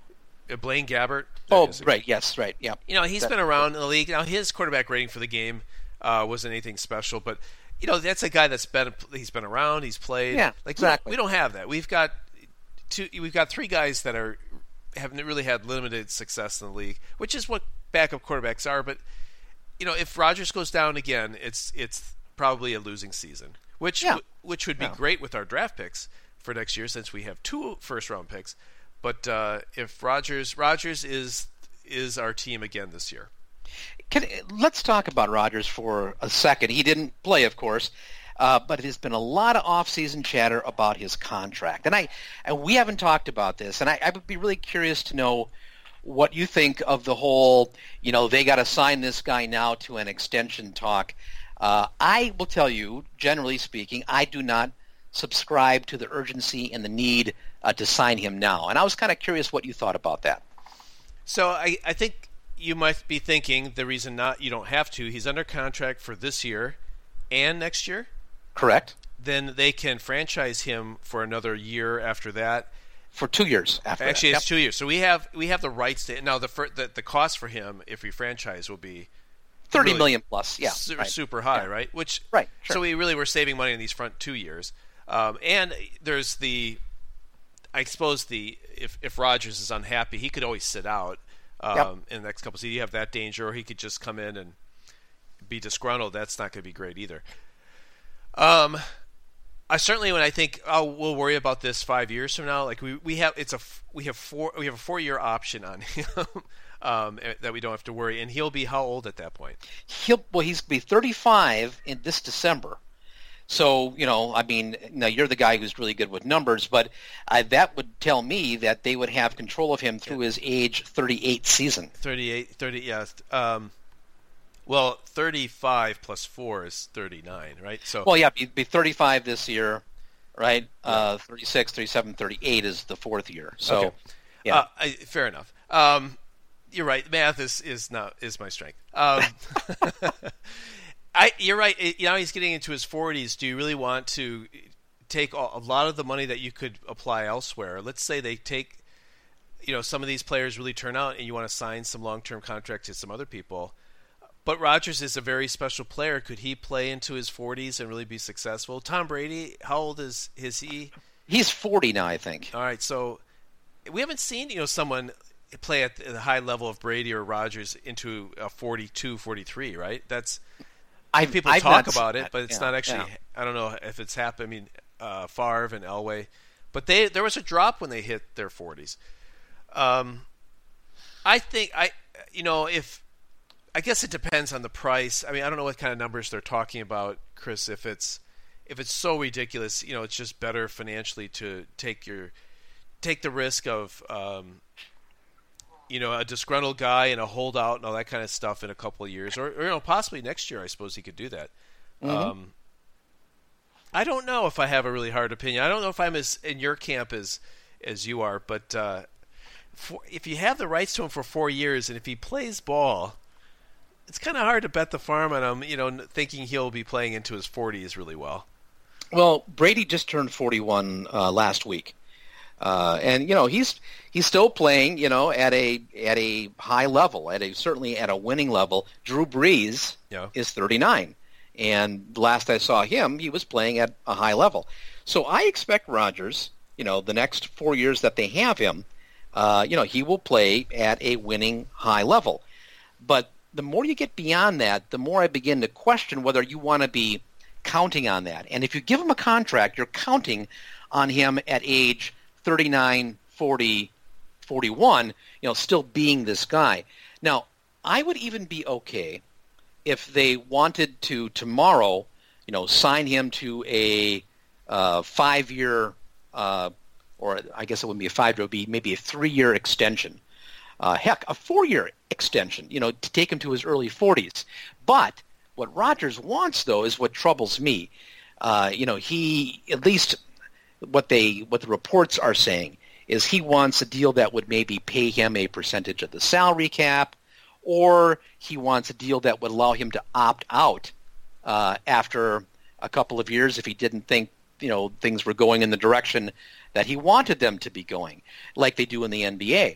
a Blaine Gabbert. Oh, right, yes, right, yeah. You know, he's that, been around in the league. Now, his quarterback rating for the game uh, wasn't anything special, but you know, that's a guy that's been he's been around, he's played. Yeah, like exactly. We, we don't have that. We've got two. We've got three guys that are haven't really had limited success in the league, which is what backup quarterbacks are. But you know, if Rodgers goes down again, it's it's probably a losing season, which yeah. which would be yeah. great with our draft picks for next year, since we have two first round picks. But uh, if Rodgers Rodgers is is our team again this year. Can, let's talk about Rodgers for a second. He didn't play, of course, uh, but there's been a lot of off-season chatter about his contract, and I and we haven't talked about this. And I, I would be really curious to know what you think of the whole, you know, they got to sign this guy now to an extension talk. Uh, I will tell you, generally speaking, I do not subscribe to the urgency and the need uh, to sign him now. And I was kind of curious what you thought about that. So I, I think you might be thinking the reason not you don't have to. He's under contract for this year and next year. Correct. Then they can franchise him for another year after that. For two years after Actually, that. it's Yep. two years. So we have we have the rights to now the the, the cost for him if we franchise will be thirty really million plus. Yeah, su- right. super high, yeah. right? Which right. Sure. So we really were saving money in these front two years. Um, and there's the I suppose the if if Rodgers is unhappy, he could always sit out. Um, yep. In the next couple of seasons, you have that danger, or he could just come in and be disgruntled. That's not going to be great either. Um, I certainly, when I think, oh, we'll worry about this five years from now. Like we, we have, it's a we have four we have a four year option on him um, that we don't have to worry. And he'll be how old at that point? He'll well, he's be thirty-five in this December. So, you know, I mean, now you're the guy who's really good with numbers, but uh, that would tell me that they would have control of him through his age thirty-eight season. thirty-eight, thirty, yeah. Um, well, thirty-five plus four is thirty-nine, right? So. Well, yeah, he'd be thirty-five this year, right? Uh, thirty-six, thirty-seven, thirty-eight is the fourth year. So, okay. yeah. Uh, I, fair enough. Um, you're right. Math is, is not is my strength. Um, I, you're right. It, you know, he's getting into his forties. Do you really want to take all, a lot of the money that you could apply elsewhere? Let's say they take, you know, some of these players really turn out, and you want to sign some long-term contracts to some other people. But Rodgers is a very special player. Could he play into his forties and really be successful? Tom Brady, how old is is he? He's forty now, I think. All right, so we haven't seen, you know, someone play at the high level of Brady or Rodgers into a forty-two, forty-three, right? That's I've, people I've talk about it, that. but it's yeah, not actually. Yeah. I don't know if it's happened. I mean, uh, Favre and Elway, but they there was a drop when they hit their forties. Um, I think I, you know, if I guess it depends on the price. I mean, I don't know what kind of numbers they're talking about, Chris. If it's if it's so ridiculous, you know, it's just better financially to take your take the risk of. Um, You know, a disgruntled guy and a holdout and all that kind of stuff in a couple of years, or, or you know, possibly next year. I suppose he could do that. Mm-hmm. Um, I don't know if I have a really hard opinion. I don't know if I'm as in your camp as as you are, but uh, for, if you have the rights to him for four years and if he plays ball, it's kind of hard to bet the farm on him. You know, thinking he'll be playing into his forties really well. Well, Brady just turned forty-one uh, last week. Uh, and you know he's he's still playing, you know, at a at a high level, at a certainly at a winning level. Drew Brees yeah. is thirty-nine, and last I saw him, he was playing at a high level. So I expect Rodgers, you know, the next four years that they have him, uh, you know, he will play at a winning high level. But the more you get beyond that, the more I begin to question whether you want to be counting on that. And if you give him a contract, you're counting on him at age thirty-nine, forty, forty-one, you know, still being this guy. Now, I would even be okay if they wanted to tomorrow, you know, sign him to a uh, five-year, uh, or I guess it wouldn't be a five-year, it would be maybe a three-year extension. Uh, heck, a four-year extension, you know, to take him to his early forties. But what Rodgers wants, though, is what troubles me. Uh, you know, he, at least what they, what the reports are saying, is he wants a deal that would maybe pay him a percentage of the salary cap, or he wants a deal that would allow him to opt out uh, after a couple of years if he didn't think, you know, things were going in the direction that he wanted them to be going, like they do in the N B A.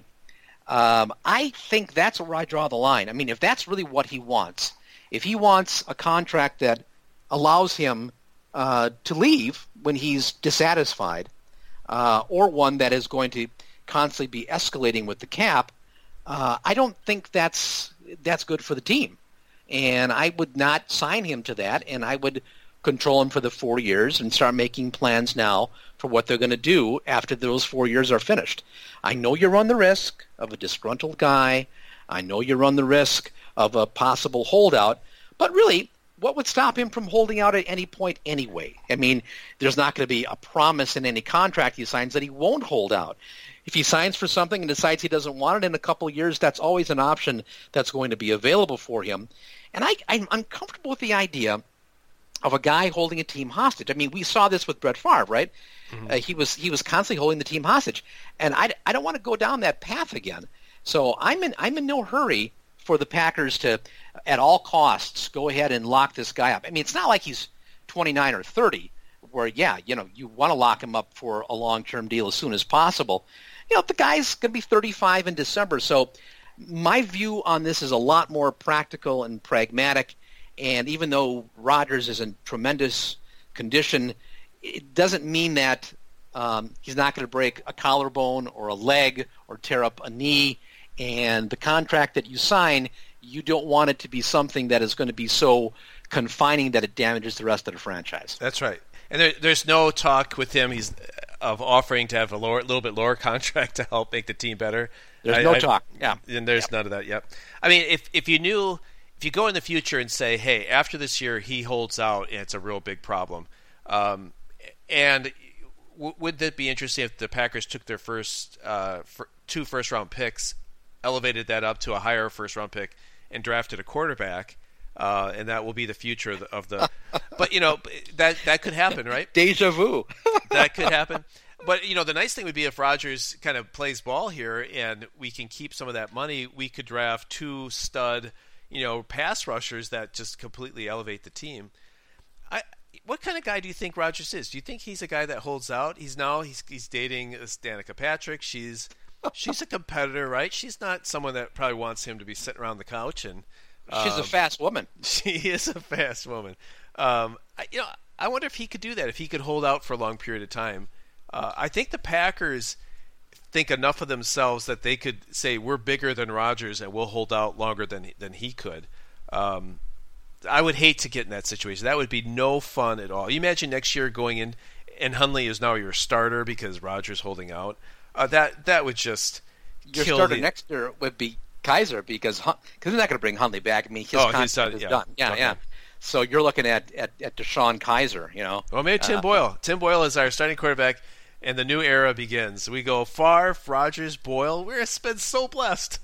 Um, I think that's where I draw the line. I mean, if that's really what he wants, if he wants a contract that allows him uh, to leave when he's dissatisfied, uh, or one that is going to constantly be escalating with the cap, uh, I don't think that's that's good for the team. And I would not sign him to that, and I would control him for the four years and start making plans now for what they're going to do after those four years are finished. I know you run the risk of a disgruntled guy. I know you run the risk of a possible holdout. But really, what would stop him from holding out at any point anyway? I mean, there's not going to be a promise in any contract he signs that he won't hold out. If he signs for something and decides he doesn't want it in a couple of years, that's always an option that's going to be available for him. And I, I'm uncomfortable with the idea of a guy holding a team hostage. I mean, we saw this with Brett Favre, right? Mm-hmm. Uh, he was he was constantly holding the team hostage, and I, I don't want to go down that path again. So I'm in I'm in no hurry for the Packers to, at all costs, go ahead and lock this guy up. I mean, it's not like he's twenty-nine or thirty, where yeah, you know, you want to lock him up for a long-term deal as soon as possible. You know, the guy's going to be thirty-five in December, so my view on this is a lot more practical and pragmatic. And even though Rodgers is in tremendous condition, it doesn't mean that um, he's not going to break a collarbone or a leg or tear up a knee. And the contract that you sign, you don't want it to be something that is going to be so confining that it damages the rest of the franchise. That's right. And there, there's no talk with him he's of offering to have a lower, little bit lower contract to help make the team better. There's I, no I, talk. Yeah. And there's yep. none of that. Yep. I mean, if if you knew... If you go in the future and say, hey, after this year he holds out and it's a real big problem, um, and w- would that be interesting if the Packers took their first uh, for two first-round picks, elevated that up to a higher first-round pick, and drafted a quarterback, uh, and that will be the future of the, of the – but, you know, that that could happen, right? Deja vu. That could happen. But, you know, the nice thing would be if Rodgers kind of plays ball here and we can keep some of that money, we could draft two stud – you know, pass rushers that just completely elevate the team. I, what kind of guy do you think Rodgers is? Do you think he's a guy that holds out? He's now he's he's dating Danica Patrick. She's she's a competitor, right? She's not someone that probably wants him to be sitting around the couch. And um, she's a fast woman. She is a fast woman. Um, I, you know, I wonder if he could do that. If he could hold out for a long period of time. Uh, I think the Packers think enough of themselves that they could say we're bigger than Rodgers and we'll hold out longer than than he could. Um, I would hate to get in that situation. That would be no fun at all. You imagine next year going in and Hundley is now your starter because Rodgers holding out. Uh, that that would just your kill starter the... next year would be Kaiser because because they're not going to bring Hundley back. I mean, his oh, contract is yeah. done. Yeah, okay. yeah. So you're looking at at, at Deshaun Kaiser. You know. Well, maybe Tim uh, Boyle. Tim Boyle is our starting quarterback. And the new era begins. We go Favre, Rodgers, Boyle. We're been so blessed.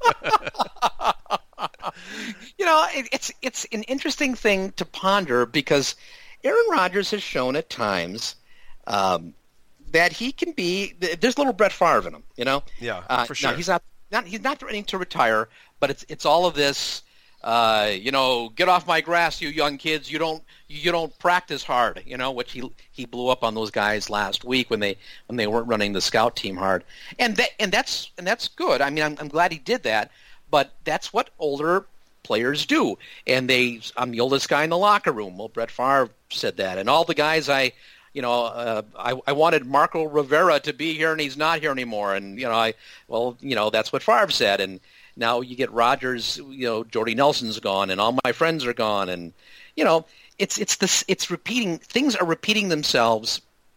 You know, it, it's it's an interesting thing to ponder because Aaron Rodgers has shown at times um, that he can be. There's a little Brett Favre in him. You know. Yeah, uh, for sure. Now, he's not not he's not threatening to retire, but it's it's all of this. uh, you know, get off my grass, you young kids. You don't you don't practice hard, you know, which he he blew up on those guys last week when they when they weren't running the scout team hard. And that and that's and that's good. I mean, I'm I'm glad he did that, but that's what older players do. And they I'm the oldest guy in the locker room. Well, Brett Favre said that. And all the guys I You know, uh, I, I wanted Marco Rivera to be here, and he's not here anymore. And you know, I well, you know, that's what Favre said. And now you get Rodgers. You know, Jordy Nelson's gone, and all my friends are gone. And you know, it's it's this it's repeating. Things are repeating themselves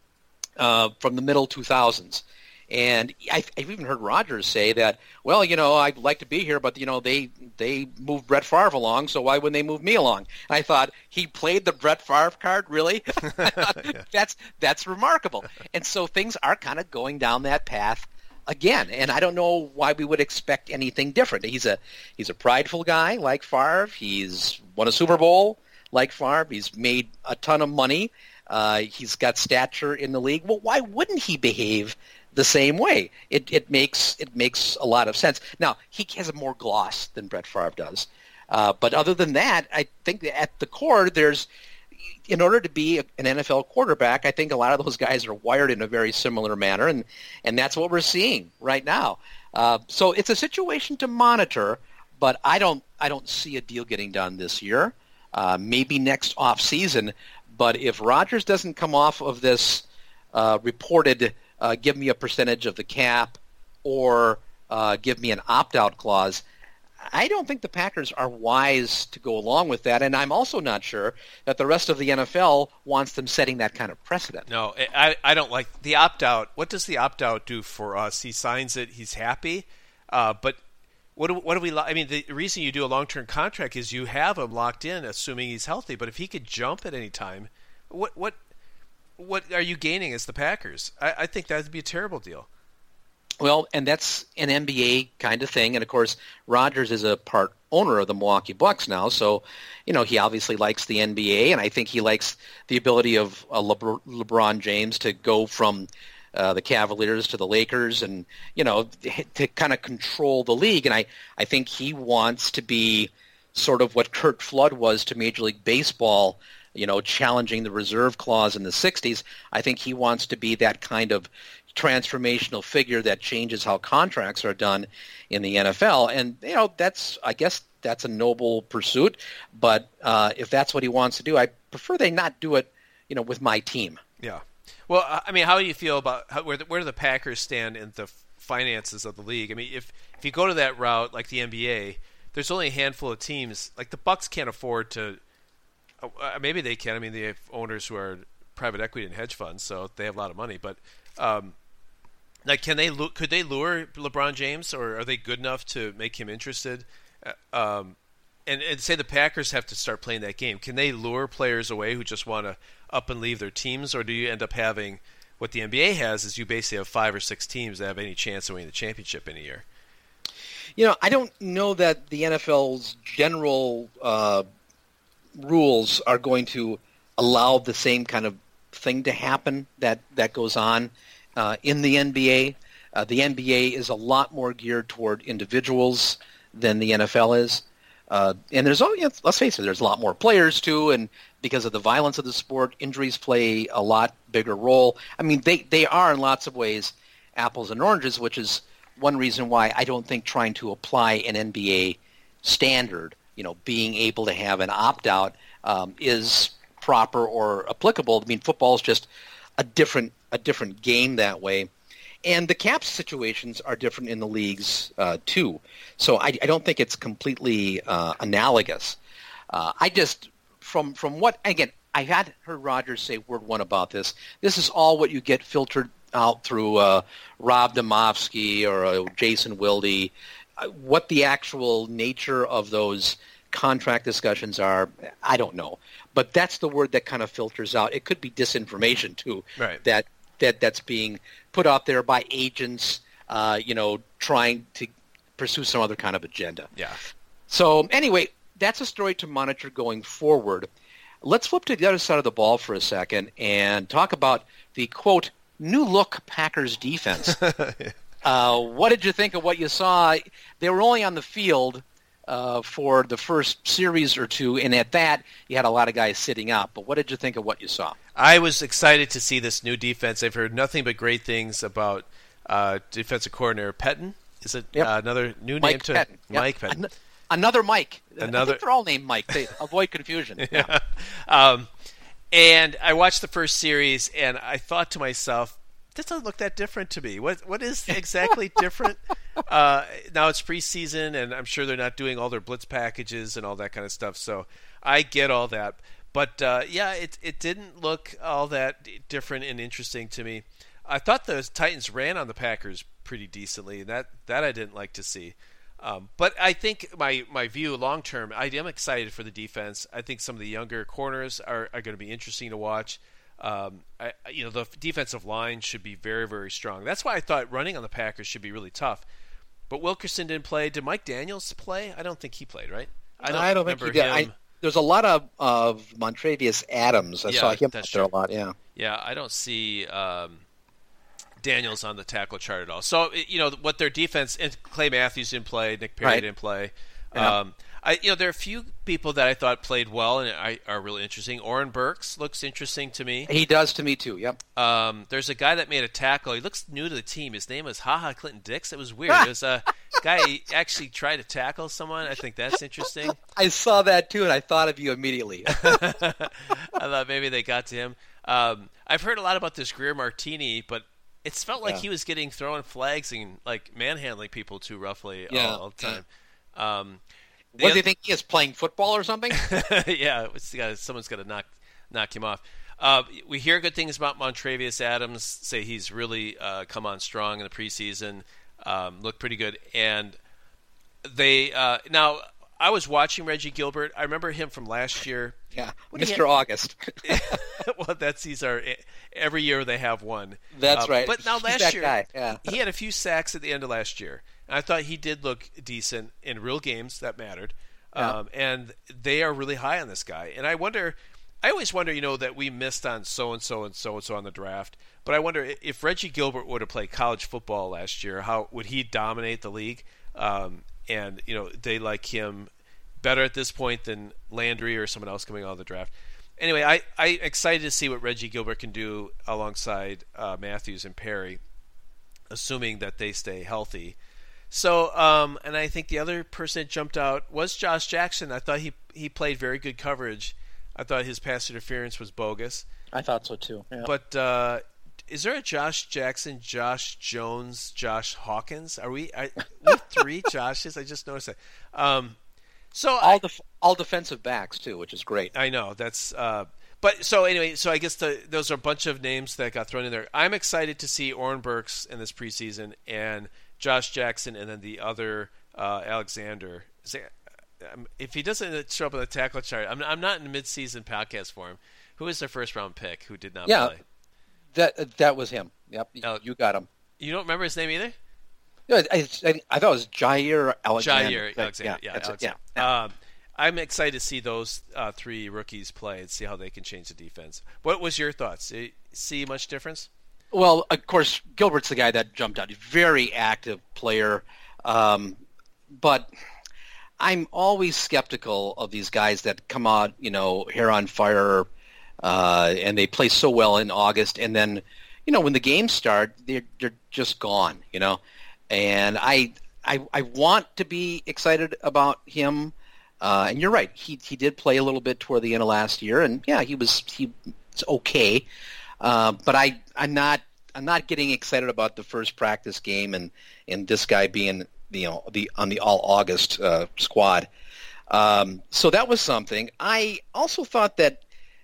uh, from the middle two thousands. And I, I've even heard Rodgers say that, well, you know, I'd like to be here, but, you know, they they moved Brett Favre along, so why wouldn't they move me along? And I thought, he played the Brett Favre card, really? I thought, yeah. That's that's remarkable. And so things are kind of going down that path again, and I don't know why we would expect anything different. He's a he's a prideful guy like Favre. He's won a Super Bowl like Favre. He's made a ton of money. Uh, he's got stature in the league. Well, why wouldn't he behave the same way? It it makes it makes a lot of sense. Now, he has more gloss than Brett Favre does. Uh, but other than that, I think that at the core, there's, in order to be an N F L quarterback, I think a lot of those guys are wired in a very similar manner, and, and that's what we're seeing right now. Uh, so it's a situation to monitor, but I don't I don't see a deal getting done this year. Uh, maybe next off season. But if Rodgers doesn't come off of this uh, reported Uh, give me a percentage of the cap, or uh, give me an opt-out clause, I don't think the Packers are wise to go along with that, and I'm also not sure that the rest of the N F L wants them setting that kind of precedent. No, I, I don't like the opt-out. What does the opt-out do for us? He signs it, he's happy, uh, but what do, what do we – I mean, the reason you do a long-term contract is you have him locked in, assuming he's healthy, but if he could jump at any time, what what – what are you gaining as the Packers? I, I think that would be a terrible deal. Well, and that's an N B A kind of thing. And, of course, Rodgers is a part owner of the Milwaukee Bucks now. So, you know, he obviously likes the N B A, and I think he likes the ability of uh, LeBron, LeBron James to go from uh, the Cavaliers to the Lakers and, you know, to kind of control the league. And I, I think he wants to be sort of what Curt Flood was to Major League Baseball, you know, challenging the reserve clause in the sixties. I think he wants to be that kind of transformational figure that changes how contracts are done in the N F L. And, you know, that's, I guess that's a noble pursuit. But uh, if that's what he wants to do, I prefer they not do it, you know, with my team. Yeah. Well, I mean, how do you feel about how, where, the, where do the Packers stand in the finances of the league? I mean, if, if you go to that route like the N B A, there's only a handful of teams. Like the Bucks can't afford to. Uh, maybe they can. I mean, they have owners who are private equity and hedge funds, so they have a lot of money. But, um, like, can they could they lure LeBron James, or are they good enough to make him interested? Uh, um, and, and say the Packers have to start playing that game. Can they lure players away who just want to up and leave their teams, or do you end up having what the N B A has? Is you basically have five or six teams that have any chance of winning the championship in a year? You know, I don't know that the N F L's general uh, rules are going to allow the same kind of thing to happen that, that goes on uh, in the N B A. Uh, the N B A is a lot more geared toward individuals than the N F L is. Uh, and there's, oh, yeah, let's face it, there's a lot more players too, and because of the violence of the sport, injuries play a lot bigger role. I mean, they, they are in lots of ways apples and oranges, which is one reason why I don't think trying to apply an N B A standard, you know, being able to have an opt-out um, is proper or applicable. I mean, football is just a different a different game that way. And the cap situations are different in the leagues uh, too. So I, I don't think it's completely uh, analogous. Uh, I just, from from what, again, I had heard Rodgers say word one about this. This is all what you get filtered out through uh, Rob Demovsky or uh, Jason Wilde. Uh, what the actual nature of those contract discussions are, I don't know. But that's the word that kind of filters out. It could be disinformation too, right. that that that's being put out there by agents, uh, you know, trying to pursue some other kind of agenda. Yeah. So anyway, that's a story to monitor going forward. Let's flip to the other side of the ball for a second and talk about the, quote, new look Packers defense. uh, what did you think of what you saw? They were only on the field uh, for the first series or two, and at that, you had a lot of guys sitting out. But what did you think of what you saw? I was excited to see this new defense. I've heard nothing but great things about uh, defensive coordinator Pettin. Is it Yep. uh, another new Mike name to Pettin. Yep. Mike Pettin? An- another Mike. Another- I think they're all named Mike. They avoid confusion. Yeah. um, and I watched the first series, and I thought to myself, this doesn't look that different to me. What What is exactly different? Uh, now it's preseason, and I'm sure they're not doing all their blitz packages and all that kind of stuff, so I get all that. But, uh, yeah, it, it didn't look all that different and interesting to me. I thought the Titans ran on the Packers pretty decently, and that, that I didn't like to see. Um, but I think my, my view long term, I am excited for the defense. I think some of the younger corners are, are going to be interesting to watch. Um, I, you know, the defensive line should be very, very strong. That's why I thought running on the Packers should be really tough. But Wilkerson didn't play. Did Mike Daniels play? I don't think he played, right? I don't, I don't think he remember did. him. I, there's a lot of, of Montravius Adams. I Yeah, saw him that's out there a true. lot, yeah. Yeah, I don't see um, Daniels on the tackle chart at all. So, you know, what their defense, and Clay Matthews didn't play, Nick Perry Right. didn't play. Yeah. Um, I, you know, there are a few people that I thought played well and I, are really interesting. Oren Burks looks interesting to me. He does to me, too, yep. Um, there's a guy that made a tackle. He looks new to the team. His name is HaHa Clinton Dix. It was weird. It was a guy he actually tried to tackle someone. I think that's interesting. I saw that, too, and I thought of you immediately. I thought maybe they got to him. Um, I've heard a lot about this Greer Martini, but it's felt like Yeah. he was getting thrown flags and like manhandling people too roughly Yeah. all, all the time. Um, the What do you oth- think he is, playing football or something? yeah, it's gotta, someone's got to knock knock him off. Uh, we hear good things about Montravius Adams. Say he's really uh, come on strong in the preseason. Um, looked pretty good, and they uh, now. I was watching Reggie Gilbert. I remember him from last year. Yeah, What do you Mister August. well, that's these are every year they have one. That's Uh, right. But now He's last that year, guy. Yeah. he had a few sacks at the end of last year, and I thought he did look decent in real games that mattered. Yeah. Um, and they are really high on this guy. And I wonder, I always wonder, you know, that we missed on so and so and so and so on the draft. But I wonder if Reggie Gilbert would have played college football last year, how would he dominate the league? Um, and you know, they like him better at this point than Landry or someone else coming out of the draft. Anyway, I, I'm excited to see what Reggie Gilbert can do alongside uh, Matthews and Perry, assuming that they stay healthy. So, um, and I think the other person that jumped out was Josh Jackson. I thought he he played very good coverage. I thought his pass interference was bogus. I thought so, too. Yeah. But uh, is there a Josh Jackson, Josh Jones, Josh Hawkins? Are we, are, we have three Joshes? I just noticed that. Um, so all, I, def- all defensive backs, too, which is great. I know that's. Uh, but so anyway, so I guess the, those are a bunch of names that got thrown in there. I'm excited to see Oren Burks in this preseason and Josh Jackson, and then the other uh, Alexander. Is it, um, if he doesn't show up on the tackle chart, I'm, I'm not in the midseason podcast for him. Who is their first round pick who did not Yeah. play? That that was him. Yep, Oh. you got him. You don't remember his name either? Yeah, I, I, I thought it was Jair Alexander. Jair Right, Alexander. Yeah, that's it, Alexander. yeah. Um, I'm excited to see those uh, three rookies play and see how they can change the defense. What was your thoughts? Eh, See much difference? Well, of course, Gilbert's the guy that jumped out. He's a very active player. Um, but I'm always skeptical of these guys that come out, you know, hair on fire, uh, and they play so well in August. And then, you know, when the games start, they're, they're just gone, you know. And I, I, I want to be excited about him. Uh, and you're right. He he did play a little bit toward the end of last year, and yeah, he was he was okay. Uh, but I I'm not I'm not getting excited about the first practice game and, and this guy being you know the on the all August uh, squad. Um, so that was something. I also thought that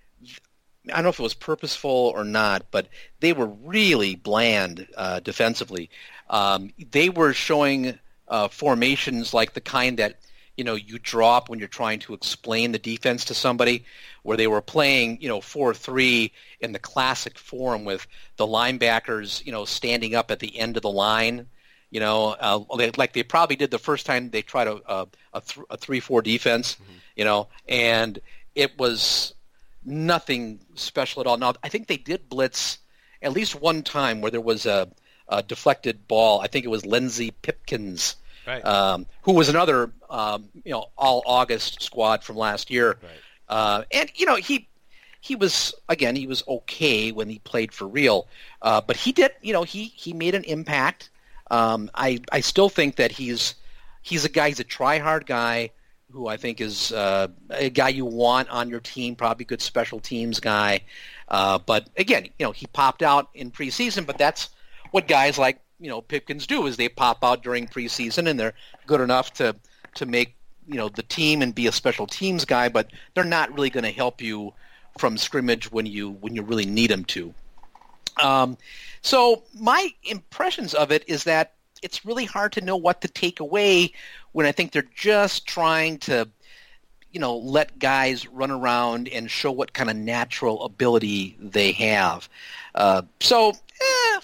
I don't know if it was purposeful or not, but they were really bland uh, defensively. Um, they were showing uh, formations like the kind that you know you drop when you're trying to explain the defense to somebody, where they were playing you know four three in the classic form with the linebackers you know standing up at the end of the line, you know uh, they, like they probably did the first time they tried a a, a, th- a three four defense, mm-hmm. you know, and it was nothing special at all. Now I think they did blitz at least one time where there was a, a deflected ball. I think it was Lindsey Pipkins right. um, who was another um, you know all August squad from last year. Right. Uh, and you know he he was again he was okay when he played for real, uh, but he did you know he he made an impact. Um, I I still think that he's he's a guy he's a try hard guy who I think is uh, a guy you want on your team, probably a good special teams guy. Uh, but again, you know, he popped out in preseason, but that's what guys like, you know, Pipkins do is they pop out during preseason and they're good enough to, to make, you know, the team and be a special teams guy, but they're not really going to help you from scrimmage when you, when you really need them to. Um, so my impressions of it is that it's really hard to know what to take away when I think they're just trying to, you know, let guys run around and show what kind of natural ability they have. Uh, so, eh,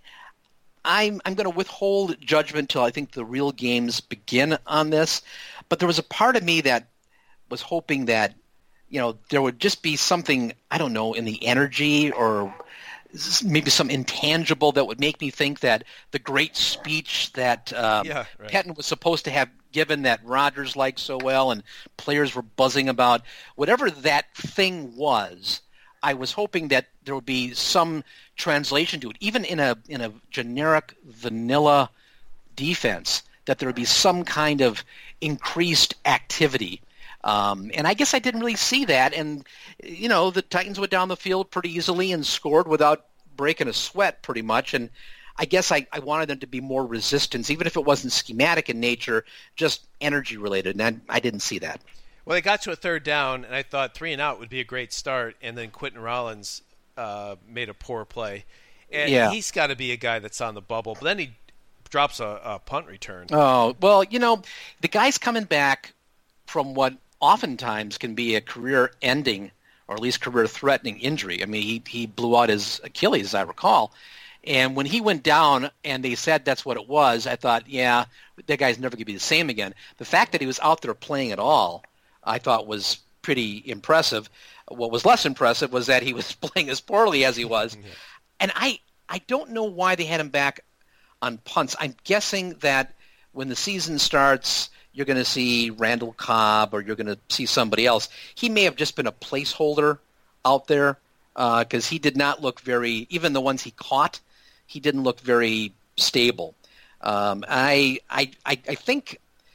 I'm I'm going to withhold judgment till I think the real games begin on this. But there was a part of me that was hoping that, you know, there would just be something, I don't know, in the energy or maybe some intangible that would make me think that the great speech that um, yeah, right. Pettine was supposed to have given that Rodgers liked so well and players were buzzing about, whatever that thing was, I was hoping that there would be some translation to it, even in a in a generic vanilla defense, that there would be some kind of increased activity. Um, and I guess I didn't really see that. And, you know, the Titans went down the field pretty easily and scored without breaking a sweat pretty much. And I guess I, I wanted them to be more resistance, even if it wasn't schematic in nature, just energy related. And I, I didn't see that. Well, they got to a third down, and I thought three and out would be a great start. And then Quentin Rollins uh, made a poor play. And yeah. he's got to be a guy that's on the bubble. But then he drops a, a punt return. Oh, well, you know, the guy's coming back from what oftentimes can be a career-ending or at least career-threatening injury. I mean, he he blew out his Achilles, as I recall. And when he went down and they said that's what it was, I thought, yeah, that guy's never going to be the same again. The fact that he was out there playing at all, I thought was pretty impressive. What was less impressive was that he was playing as poorly as he was. yeah. And I, I don't know why they had him back on punts. I'm guessing that when the season starts, you're going to see Randall Cobb or you're going to see somebody else. He may have just been a placeholder out there because uh, he did not look very, even the ones he caught, he didn't look very stable. Um, I, I, I I think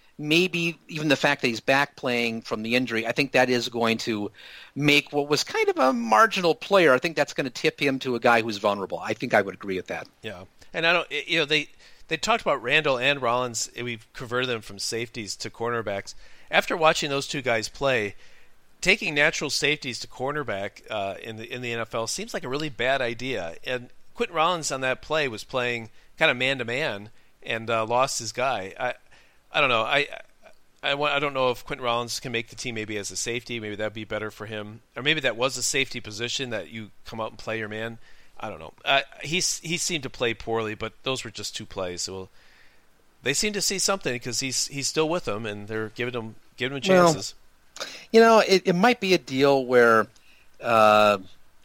maybe even the fact that he's back playing from the injury, I think that is going to make what was kind of a marginal player, I think that's going to tip him to a guy who's vulnerable. I think I would agree with that. Yeah. And I don't, you know, they, They talked about Randall and Rollins, and we've converted them from safeties to cornerbacks. After watching those two guys play, taking natural safeties to cornerback uh, in the in the N F L seems like a really bad idea. And Quentin Rollins on that play was playing kind of man-to-man and uh, lost his guy. I I don't know. I, I, I don't know if Quentin Rollins can make the team maybe as a safety. Maybe that would be better for him. Or maybe that was a safety position that you come out and play your man. I don't know. Uh, he's he seemed to play poorly, but those were just two plays. So they seem to see something because he's he's still with them, and they're giving him giving him chances. Well, you know, it, it might be a deal where uh,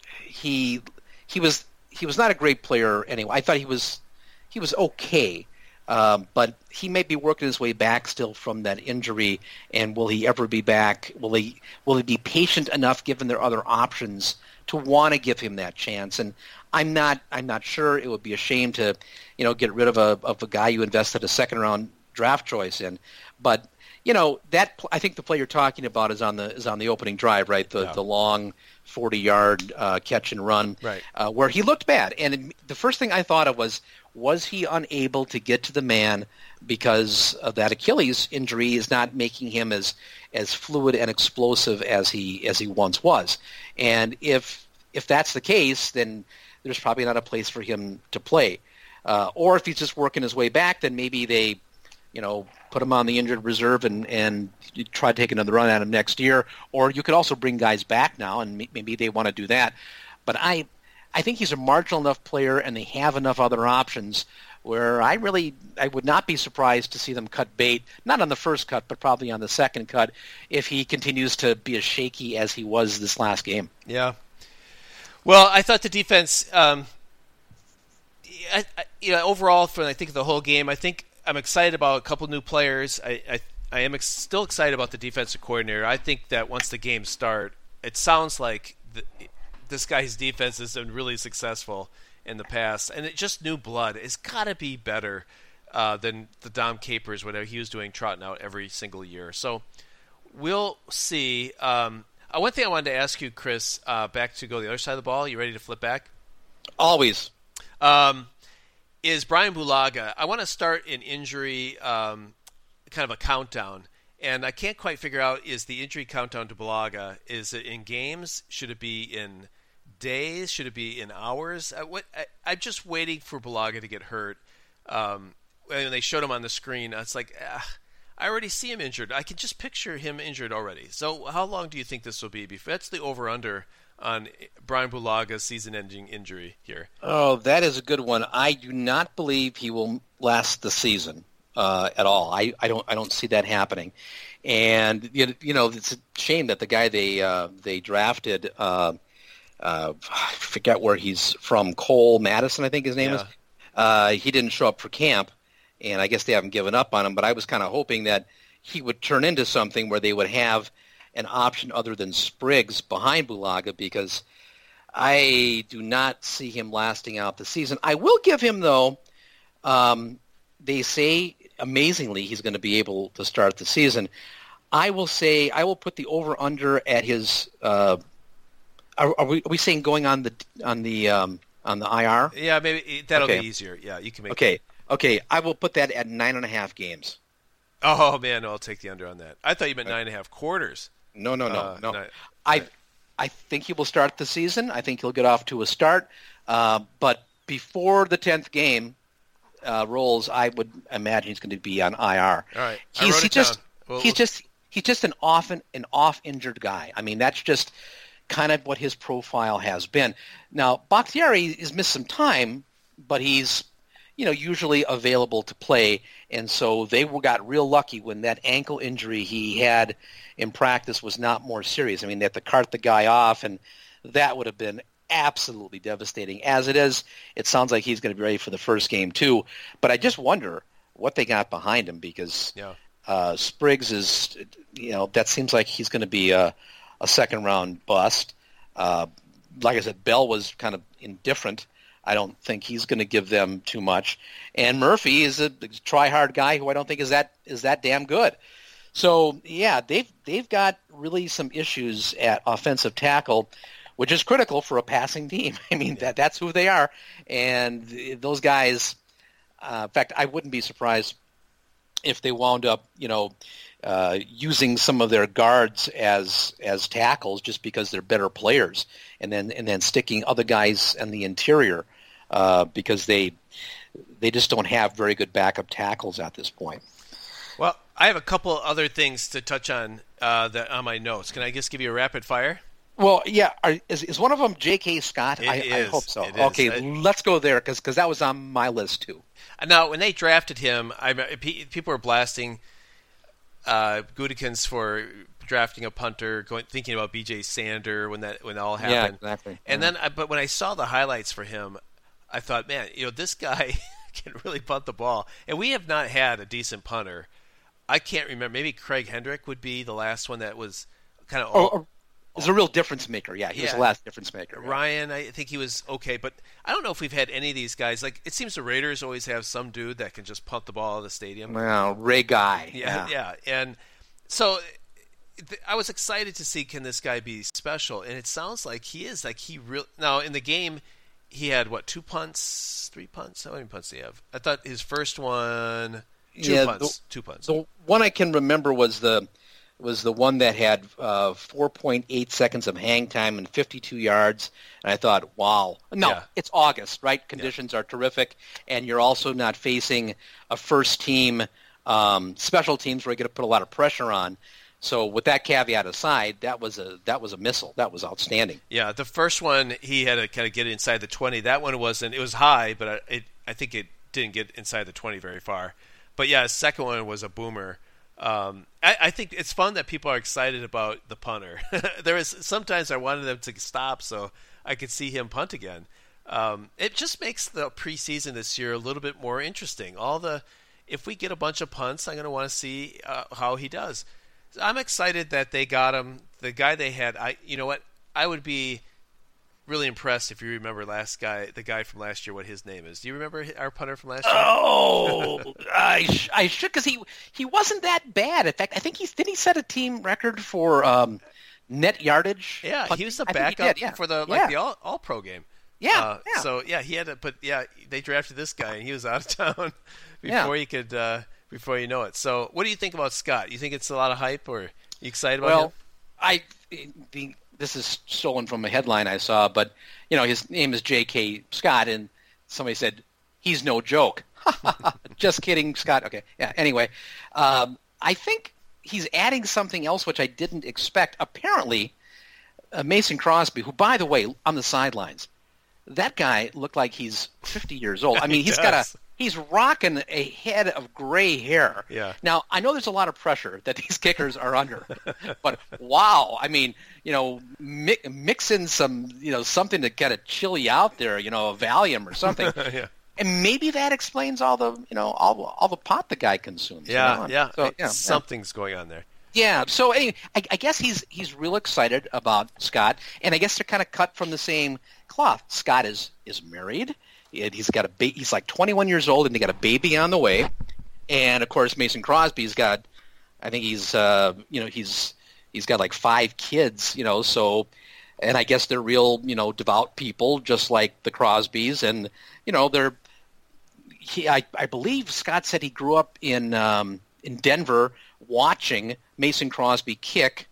he he was he was not a great player anyway. I thought he was he was okay, um, but he may be working his way back still from that injury. And will he ever be back? Will he will he be patient enough, given their other options, to want to give him that chance? And I'm not. I'm not sure. It would be a shame to, you know, get rid of a of a guy you invested a second round draft choice in. But you know that I think the play you're talking about is on the is on the opening drive, right? The yeah. the long forty yard uh, catch and run, right? Uh, where he looked bad. And it, the first thing I thought of was, was he unable to get to the man because of that Achilles injury is not making him as as fluid and explosive as he as he once was. And if if that's the case, then there's probably not a place for him to play. Uh, or if he's just working his way back, then maybe they, you know, put him on the injured reserve and, and try to take another run at him next year. Or you could also bring guys back now, and maybe they want to do that. But I, I think he's a marginal enough player, and they have enough other options where I really I would not be surprised to see them cut bait, not on the first cut, but probably on the second cut, if he continues to be as shaky as he was this last game. Yeah. Well, I thought the defense, um, I, I, you know, overall, for I think the whole game, I think I'm excited about a couple new players. I I, I am ex- still excited about the defensive coordinator. I think that once the games start, it sounds like the, this guy's defense has been really successful in the past, and it just new blood. It's got to be better uh, than the Dom Capers, whatever he was doing, trotting out every single year. So we'll see. Um, uh, one thing I wanted to ask you, Chris, uh, back to go the other side of the ball. You ready to flip back? Always. Um, is Brian Bulaga. I want to start an injury, um, kind of a countdown. And I can't quite figure out, is the injury countdown to Bulaga, is it in games? Should it be in days? Should it be in hours? I, what, I, I'm just waiting for Bulaga to get hurt. Um, when they showed him on the screen, it's like, ah, I already see him injured. I can just picture him injured already. So how long do you think this will be? That's the over-under on Brian Bulaga's season-ending injury here. Oh, that is a good one. I do not believe he will last the season uh, at all. I, I don't I don't see that happening. And you, you know, it's a shame that the guy they uh, they drafted, uh, uh, I forget where he's from, Cole Madison, I think his name yeah. is. Uh, he didn't show up for camp, and I guess they haven't given up on him. But I was kind of hoping that he would turn into something where they would have an option other than Spriggs behind Bulaga, because I do not see him lasting out the season. I will give him, though, um, they say amazingly he's going to be able to start the season. I will say I will put the over-under at his uh, are, are, we, are we saying going on the on the um, on the I R? Yeah, maybe that'll okay. be easier. Yeah, you can make Okay, that. okay. I will put that at nine and a half games. Oh, man, no, I'll take the under on that. I thought you meant nine and a half quarters. No, no, no, Uh, no. no. I, I think he will start the season. I think he'll get off to a start. Uh, but before the tenth game uh, rolls, I would imagine he's going to be on I R. All right, I He's wrote he it just down. We'll- he's we'll- just he's just an often an off injured guy. I mean, that's just kind of what his profile has been. Now, Bakhtiari has missed some time, but he's you know usually available to play, and so they got real lucky when that ankle injury he had in practice was not more serious. I mean, they had to cart the guy off, and that would have been absolutely devastating. As it is, it sounds like he's going to be ready for the first game too. But I just wonder what they got behind him, because Yeah. uh, Spriggs is, you know, that seems like he's going to be a, a second-round bust. Uh, like I said, Bell was kind of indifferent. I don't think he's going to give them too much. And Murphy is a try-hard guy who I don't think is that is that damn good. So, yeah, they've they've got really some issues at offensive tackle, which is critical for a passing team. I mean, that that's who they are. And those guys, uh, in fact, I wouldn't be surprised if they wound up, you know, uh, using some of their guards as as tackles just because they're better players, and then and then sticking other guys in the interior uh, because they they just don't have very good backup tackles at this point. Well, I have a couple other things to touch on uh, that on my notes. Can I just give you a rapid fire? Well, yeah. Are, is is one of them J K. Scott? It I, is. I hope so. It is. Okay, I- let's go there because that was on my list too. Now, when they drafted him, I pe- people were blasting uh, Gutekunst for drafting a punter, going thinking about B J Sander when that when it all happened. Yeah, exactly. And Yeah. then, I, but when I saw the highlights for him, I thought, man, you know, this guy can really punt the ball, and we have not had a decent punter. I can't remember. Maybe Craig Hendrick would be the last one that was kind of. Oh, oh, is a real difference maker. Yeah, he was Yeah. the last difference maker. Right? Ryan, I think he was okay, but I don't know if we've had any of these guys. Like, it seems the Raiders always have some dude that can just punt the ball out of the stadium. Well, Ray Guy. Yeah, yeah, and so th- I was excited to see, can this guy be special? And it sounds like he is. Like he real now in the game, he had what, two punts, three punts? How many punts did he have? I thought his first one, two Yeah, punts, the- two punts. The one I can remember was the was the one that had uh, four point eight seconds of hang time and fifty-two yards. And I thought, wow. No, Yeah. it's August, right? Conditions are terrific. And you're also not facing a first-team um, special teams where you're going to put a lot of pressure on. So with that caveat aside, that was a that was a missile. That was outstanding. Yeah, the first one he had to kind of get inside the twenty. That one wasn't. It was high, but I- it I think it didn't get inside the twenty very far. But yeah, the second one was a boomer. Um, I, I think it's fun that people are excited about the punter. There is sometimes I wanted them to stop so I could see him punt again. Um, it just makes the preseason this year a little bit more interesting. All the if we get a bunch of punts, I'm going to want to see uh, how he does. I'm excited that they got him. The guy they had, I you know what? I would be really impressed if you remember last guy, the guy from last year, what his name is. Do you remember our punter from last year? Oh, I sh- I should, because he he wasn't that bad. In fact, I think he's did he set a team record for um, net yardage? Yeah, he was the I think he backup did, yeah. for the like yeah. the all all pro game. Yeah, uh, yeah. So yeah, he had to. But yeah, they drafted this guy, and he was out of town Yeah. before he could. Uh, before you know it. So, what do you think about Scott? You think it's a lot of hype, or are you excited about well, him? I the, this is stolen from a headline I saw, but you know his name is J K. Scott, and somebody said he's no joke. Just kidding, Scott. Okay, yeah. Anyway, um, I think he's adding something else which I didn't expect. Apparently, uh, Mason Crosby, who, by the way, on the sidelines, that guy looked like he's fifty years old. I mean, He he's got a does. he's rocking a head of gray hair. Yeah. Now, I know there's a lot of pressure that these kickers are under, but wow, I mean, you know, mi- mix in some, you know, something to kind of chill you out there, you know, a Valium or something. yeah. And maybe that explains all the, you know, all all the pot the guy consumes. you Yeah, know? yeah. So, yeah, yeah. Something's going on there. Yeah. So anyway, I, I guess he's he's real excited about Scott, and I guess they're kind of cut from the same cloth. Scott is is married. And he's got a ba- he's like twenty-one years old, and they got a baby on the way. And of course, Mason Crosby's got, I think he's uh, you know he's he's got like five kids, you know. So, and I guess they're real, you know, devout people, just like the Crosbys, and you know they're. He, I, I believe Scott said he grew up in um, in Denver watching Mason Crosby kick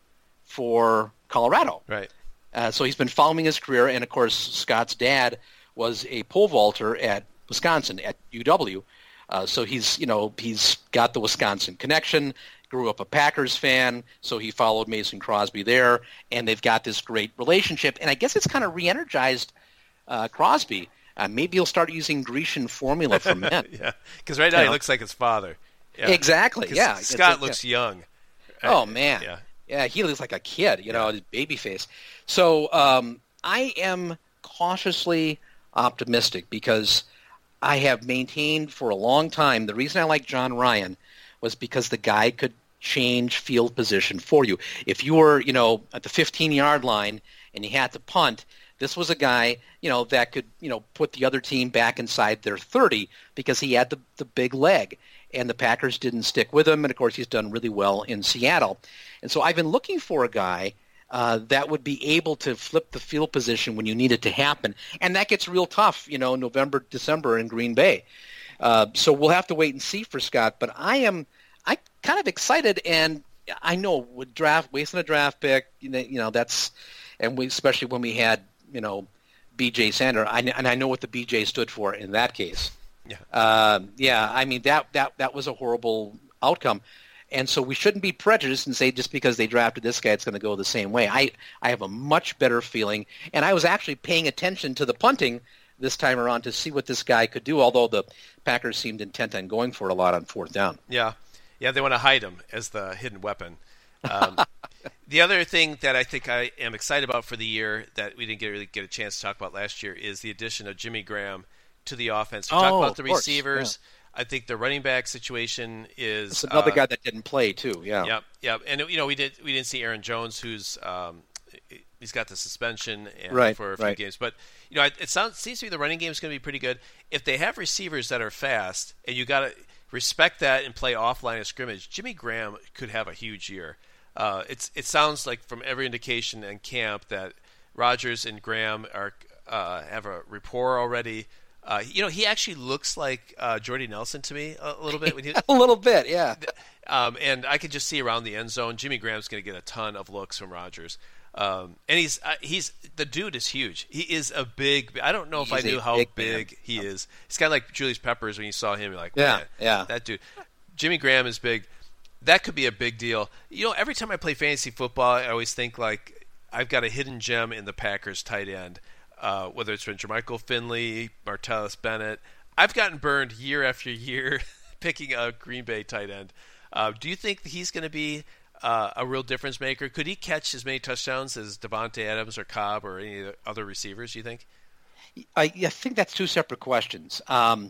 for Colorado. Right. Uh, so he's been following his career, and of course Scott's dad was a pole vaulter at Wisconsin at U W. Uh, so he's you know he's got the Wisconsin connection. Grew up a Packers fan, so he followed Mason Crosby there, and they've got this great relationship. And I guess it's kind of re-energized uh, Crosby. Uh, maybe he'll start using Grecian formula for men. yeah, because right now You he know. looks like his father. Yeah. Exactly. 'Cause Yeah. Scott It's- looks young. Oh Uh, man. Yeah. Yeah, he looks like a kid, you know, his baby face. So um, I am cautiously optimistic because I have maintained for a long time the reason I like John Ryan was because the guy could change field position for you. If you were, you know, at the fifteen-yard line and you had to punt, this was a guy, you know, that could, you know, put the other team back inside their thirty because he had the, the big leg. And the Packers didn't stick with him, and of course he's done really well in Seattle. And so I've been looking for a guy uh, that would be able to flip the field position when you need it to happen. And that gets real tough, you know, November, December in Green Bay. Uh, so we'll have to wait and see for Scott. But I am I kind of excited, and I know with draft wasting a draft pick, you know, you know that's and we especially when we had, you know, B J Sander, I, and I know what the B J stood for in that case. Yeah. Uh, yeah, I mean that that that was a horrible outcome, and so we shouldn't be prejudiced and say just because they drafted this guy, it's going to go the same way. I I have a much better feeling, and I was actually paying attention to the punting this time around to see what this guy could do. Although the Packers seemed intent on going for it a lot on fourth down. Yeah, yeah, they want to hide him as the hidden weapon. Um, the other thing that I think I am excited about for the year that we didn't get, really get a chance to talk about last year is the addition of Jimmy Graham to the offense. We Oh, talked about of the course, receivers. I think the running back situation is It's another uh, guy that didn't play too. Yeah. Yep, yep. And you know, we did we didn't see Aaron Jones, who's um, he's got the suspension and Right, for a few right. games. But you know, it, it sounds seems to me the running game is going to be pretty good if they have receivers that are fast, and you got to respect that and play offline of scrimmage. Jimmy Graham could have a huge year. Uh, it's it sounds like from every indication in camp that Rodgers and Graham are uh, have a rapport already. Uh, you know, he actually looks like uh, Jordy Nelson to me a, a little bit. When he, a little bit, yeah. um, and I could just see around the end zone, Jimmy Graham's going to get a ton of looks from Rodgers. Um, and he's uh, he's the dude is huge. He is a big. I don't know if He's I knew a how big big man. he is. He's kind of like Julius Peppers when you saw him. You're like, Yeah, man, yeah. that dude. Jimmy Graham is big. That could be a big deal. You know, every time I play fantasy football, I always think like I've got a hidden gem in the Packers tight end. Uh, whether it's from Jermichael Finley, Martellus Bennett. I've gotten burned year after year picking a Green Bay tight end. Uh, do you think he's going to be uh, a real difference maker? Could he catch as many touchdowns as Devontae Adams or Cobb or any of the other receivers, do you think? I, I think that's two separate questions. Um,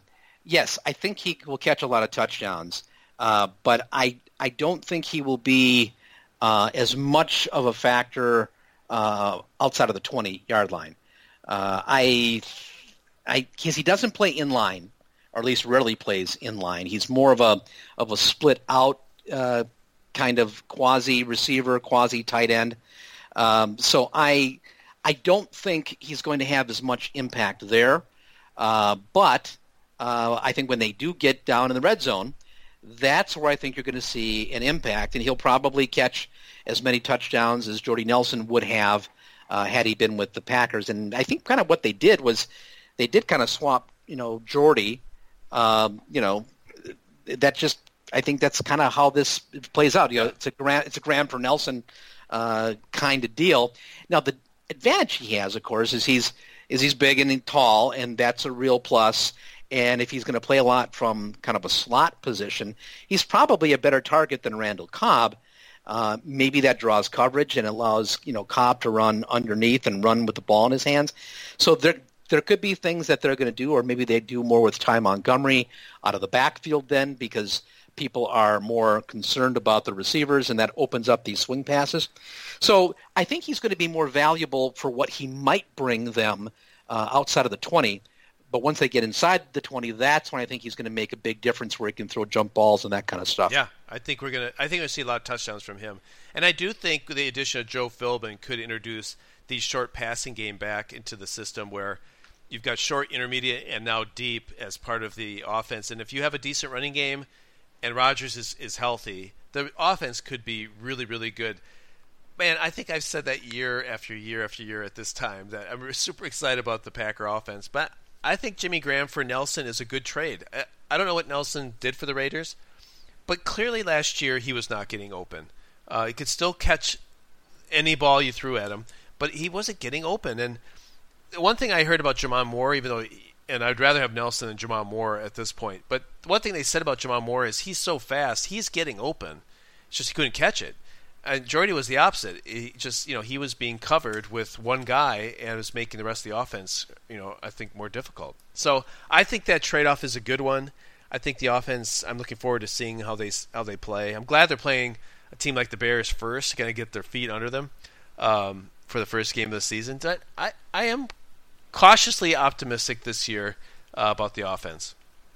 yes, I think he will catch a lot of touchdowns, uh, but I I don't think he will be uh, as much of a factor uh, outside of the twenty-yard line. Uh, I I because he doesn't play in line, or at least rarely plays in line. He's more of a of a split out uh, kind of quasi receiver, quasi tight end. Um, so I I don't think he's going to have as much impact there. Uh, but uh, I think when they do get down in the red zone, that's where I think you're going to see an impact, and he'll probably catch as many touchdowns as Jordy Nelson would have uh, had he been with the Packers. And I think kind of what they did was they did kind of swap, you know, Jordy. Um, you know, that just I think that's kind of how this plays out. You know, it's a grand it's a grand for Nelson uh, kind of deal. Now the advantage he has, of course, is he's is he's big and tall, and that's a real plus. And if he's going to play a lot from kind of a slot position, he's probably a better target than Randall Cobb. Uh, maybe that draws coverage and allows, you know, Cobb to run underneath and run with the ball in his hands. So there there could be things that they're going to do, or maybe they do more with Ty Montgomery out of the backfield then, because people are more concerned about the receivers, and that opens up these swing passes. So I think he's going to be more valuable for what he might bring them uh, outside of the twenty. But once they get inside the twenty, that's when I think he's going to make a big difference, where he can throw jump balls and that kind of stuff. Yeah, I think we're gonna. I think we're gonna see a lot of touchdowns from him, and I do think the addition of Joe Philbin could introduce the short passing game back into the system, where you've got short, intermediate, and now deep as part of the offense. And if you have a decent running game, and Rodgers is, is healthy, the offense could be really, really good. Man, I think I've said that year after year after year at this time, that I'm super excited about the Packer offense, but I think Jimmy Graham for Nelson is a good trade. I don't know what Nelson did for the Raiders, but clearly last year he was not getting open. Uh, he could still catch any ball you threw at him, but he wasn't getting open. And one thing I heard about Jamon Moore, even though, and I'd rather have Nelson than Jamon Moore at this point, but one thing they said about Jamon Moore is he's so fast, he's getting open. It's just he couldn't catch it. And Jordy was the opposite. He just, you know, he was being covered with one guy and was making the rest of the offense, you know, I think more difficult. So I think that trade-off is a good one. I think the offense, I'm looking forward to seeing how they how they play. I'm glad they're playing a team like the Bears first, going to get their feet under them um, for the first game of the season. But I, I am cautiously optimistic this year uh, about the offense.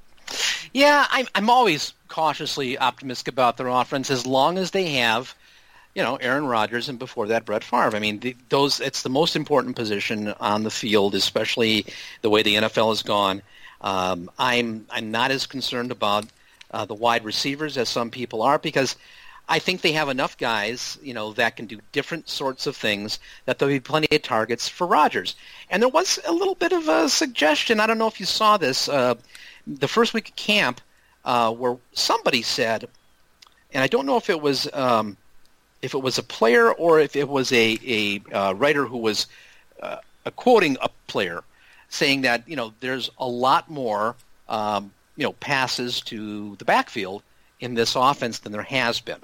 Yeah, I'm, I'm always cautiously optimistic about their offense as long as they have, you know, Aaron Rodgers, and before that, Brett Favre. I mean, the, those it's the most important position on the field, especially the way the N F L has gone. Um, I'm I'm not as concerned about uh, the wide receivers as some people are, because I think they have enough guys, you know, that can do different sorts of things, that there'll be plenty of targets for Rodgers. And there was a little bit of a suggestion, I don't know if you saw this, uh, the first week of camp, uh, where somebody said, and I don't know if it was um, if it was a player or if it was a, a uh, writer who was uh, quoting a player, saying that, you know, there's a lot more, um, you know, passes to the backfield in this offense than there has been.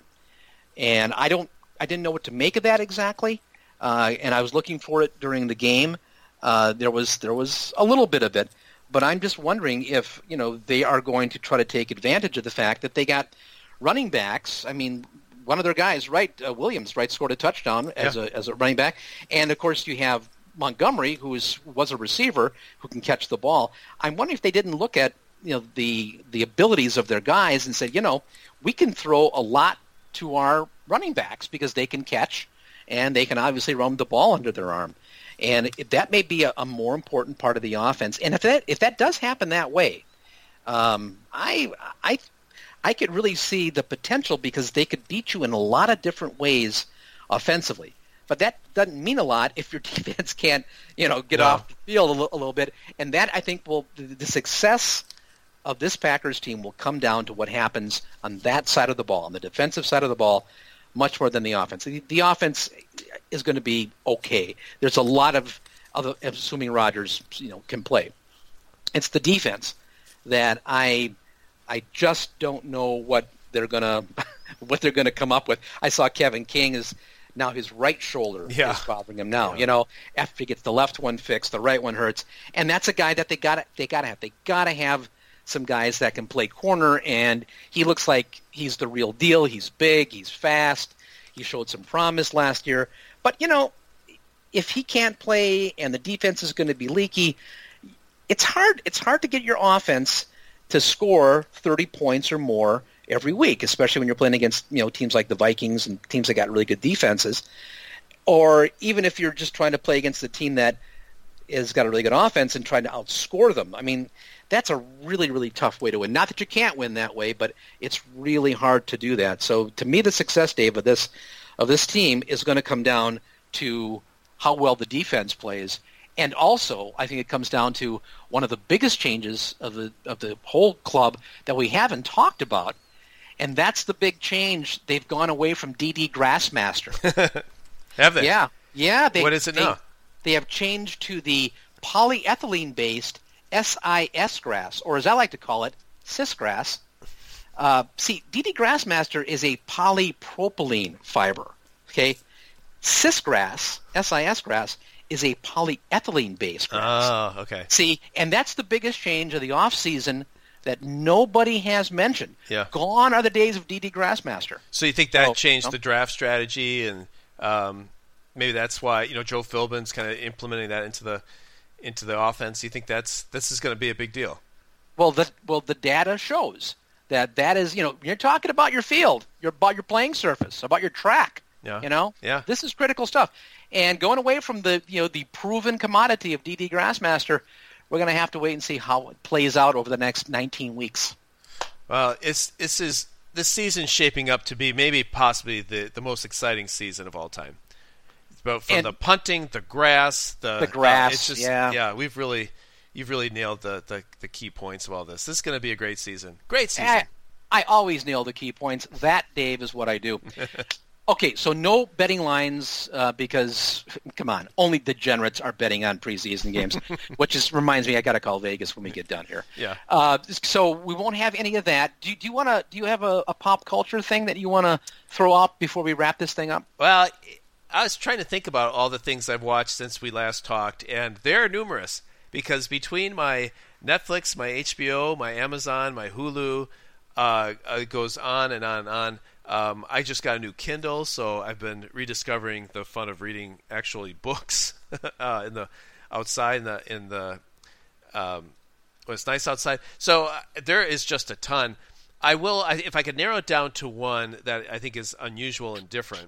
And I don't, I didn't know what to make of that exactly. Uh, and I was looking for it during the game. Uh, there was, there was a little bit of it, but I'm just wondering if, you know, they are going to try to take advantage of the fact that they got running backs. I mean, one of their guys, right, uh, Williams, right, scored a touchdown as yeah. a as a running back, and of course you have Montgomery, who is was a receiver who can catch the ball. I'm wondering if they didn't look at, you know, the the abilities of their guys and said, you know, we can throw a lot to our running backs because they can catch, and they can obviously run the ball under their arm, and that may be a, a more important part of the offense. And if that if that does happen that way, um, I I. I could really see the potential, because they could beat you in a lot of different ways offensively. But that doesn't mean a lot if your defense can't, you know, get no. off the field a little, a little bit. And that, I think, will the, the success of this Packers team will come down to what happens on that side of the ball, on the defensive side of the ball, much more than the offense. The, the offense is going to be okay. There's a lot of, of, assuming Rodgers, you know, can play. It's the defense that I – I just don't know what they're gonna what they're gonna come up with. I saw Kevin King is now his right shoulder yeah. is bothering him now. Yeah. You know, after he gets the left one fixed, the right one hurts, and that's a guy that they got they got to have. They got to have some guys that can play corner, and he looks like he's the real deal. He's big, he's fast, he showed some promise last year. But, you know, if he can't play and the defense is going to be leaky, it's hard it's hard to get your offense to score thirty points or more every week, especially when you're playing against, you know, teams like the Vikings and teams that got really good defenses. Or even if you're just trying to play against a team that has got a really good offense and trying to outscore them. I mean, that's a really, really tough way to win. Not that you can't win that way, but it's really hard to do that. So to me, the success, Dave, of this of this team is going to come down to how well the defense plays. And also, I think it comes down to one of the biggest changes of the of the whole club that we haven't talked about, and that's the big change. They've gone away from D D Grassmaster. Have they? Yeah. Yeah. They, what is it they, now? They have changed to the polyethylene-based S I S grass, or as I like to call it, Sisgrass. Uh, see, D D Grassmaster is a polypropylene fiber. Okay, Sisgrass, S I S grass, is a polyethylene-based grass. Oh, okay. See, and that's the biggest change of the off season that nobody has mentioned. Yeah. Gone are the days of D D Grassmaster. So you think that Oh, changed no. the draft strategy, and um, maybe that's why you know Joe Philbin's kind of implementing that into the into the offense. You think that's this is going to be a big deal? Well, the well the data shows that that is, you know, you're talking about your field, you're about your playing surface, about your track. Yeah. You know, Yeah. This is critical stuff. And going away from the you know the proven commodity of D D Grassmaster, we're going to have to wait and see how it plays out over the next nineteen weeks. Well, it's this is this season's shaping up to be maybe possibly the, the most exciting season of all time. But from And- the punting, the grass, the The grass, uh, it's just, yeah. yeah, we've really you've really nailed the, the, the key points of all this. This is going to be a great season. Great season. I, I always nail the key points. That, Dave, is what I do. Okay, so no betting lines uh, because, come on, only degenerates are betting on preseason games, which is reminds me I got to call Vegas when we get done here. Yeah. Uh, so we won't have any of that. Do, do you want to? Do you have a, a pop culture thing that you want to throw up before we wrap this thing up? Well, I was trying to think about all the things I've watched since we last talked, and they're numerous because between my Netflix, my H B O, my Amazon, my Hulu, uh, it goes on and on and on. Um, I just got a new Kindle, so I've been rediscovering the fun of reading actually books uh, in the outside in the in the um, when it's nice outside. So uh, there is just a ton. I will, I, if I could narrow it down to one that I think is unusual and different.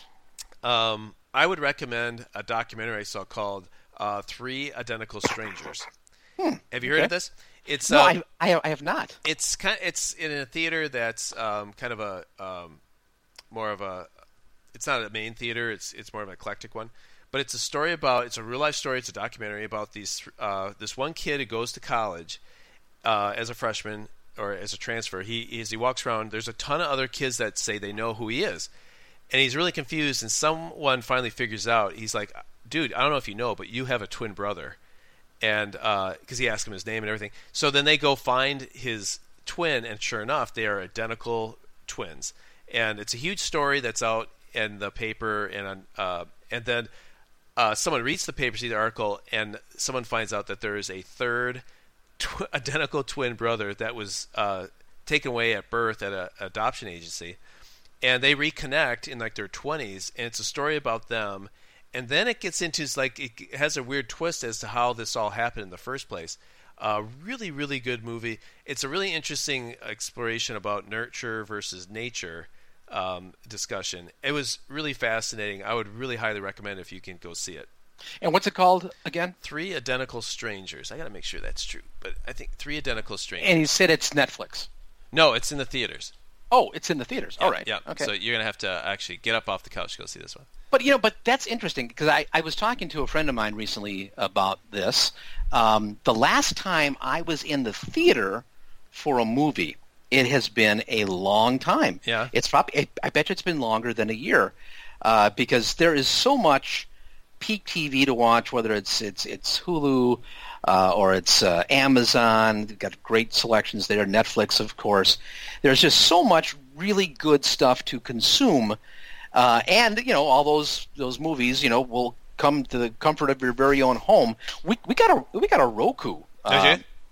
Um, I would recommend a documentary I saw called uh, Three Identical Strangers. Hmm, Have you heard okay. of this? It's No, uh, I, I, I have not. it's kind it's in a theater that's um, kind of a um, more of a it's not a main theater, it's it's more of an eclectic one, but it's a story about it's a real life story, it's a documentary about these uh, this one kid who goes to college uh, as a freshman or as a transfer. He as he walks around, there's a ton of other kids that say they know who he is, and he's really confused, and someone finally figures out. He's like, dude, I don't know if you know, but you have a twin brother. And because uh, he asked him his name and everything, so then they go find his twin, and sure enough, they are identical twins. And it's a huge story that's out in the paper, and on, uh, and then uh, someone reads the paper, sees the article, and someone finds out that there is a third tw- identical twin brother that was uh, taken away at birth at an adoption agency, and they reconnect in like their twenties, and it's a story about them. And then it gets into like it has a weird twist as to how this all happened in the first place. Uh, really, really good movie. It's a really interesting exploration about nurture versus nature um, discussion. It was really fascinating. I would really highly recommend if you can go see it. And what's it called again? Three Identical Strangers. I got to make sure that's true, but I think Three Identical Strangers. And you said it's Netflix. No, it's in the theaters. Oh, it's in the theaters. Yeah, All right. Yeah. Okay. So you're gonna have to actually get up off the couch to go see this one. But, you know, but that's interesting because I, I was talking to a friend of mine recently about this. Um, the last time I was in the theater for a movie, it has been a long time. Yeah. It's probably, I bet you it's been longer than a year uh, because there is so much peak T V to watch, whether it's it's it's Hulu uh, or it's uh, Amazon. They've got great selections there. Netflix, of course. There's just so much really good stuff to consume. Uh, and you know all those those movies, you know, will come to the comfort of your very own home. We we got a we got a Roku. Did you?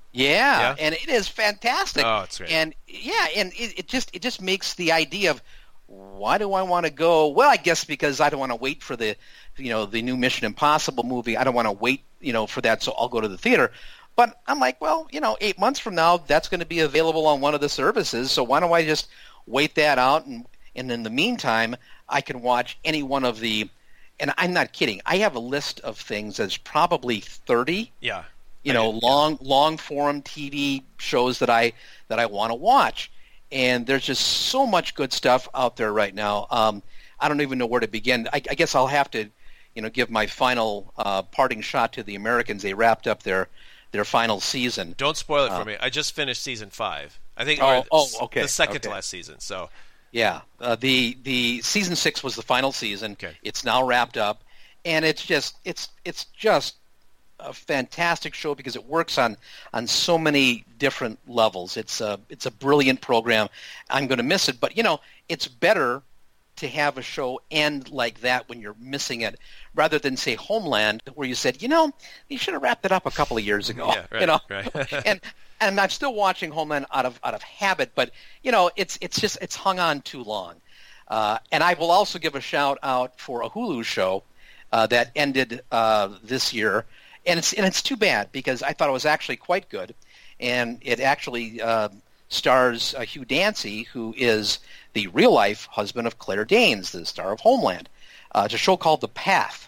Yeah, Yeah? and it is fantastic. Oh, it's great. And yeah, and it, it just it just makes the idea of why do I want to go? Well, I guess because I don't want to wait for the, you know, the new Mission Impossible movie. I don't want to wait, you know, for that, so I'll go to the theater. But I'm like, well, you know, eight months from now, that's going to be available on one of the services. So why don't I just wait that out? And, and in the meantime, I can watch any one of the, and I'm not kidding, I have a list of things that's probably thirty. Yeah. You know, long long form T V shows that I that I want to watch, and there's just so much good stuff out there right now. Um, I don't even know where to begin. I, I guess I'll have to, you know, give my final uh, parting shot to the Americans. They wrapped up their their final season. Don't spoil it Uh, for me. I just finished season five. I think Oh, or oh, okay, the second okay. to last season. So Yeah, uh, the the season six was the final season. Okay. It's now wrapped up, and it's just it's it's just a fantastic show because it works on on so many different levels. It's a it's a brilliant program. I'm going to miss it, but you know, it's better to have a show end like that when you're missing it, rather than say Homeland, where you said, you know, you should have wrapped it up a couple of years ago. Yeah, right, you know, right. and and I'm still watching Homeland out of out of habit, but you know, it's it's just it's hung on too long. Uh, and I will also give a shout out for a Hulu show uh, that ended uh, this year. And it's and it's too bad because I thought it was actually quite good, and it actually uh, stars uh, Hugh Dancy, who is the real life husband of Claire Danes, the star of Homeland. Uh, it's a show called The Path,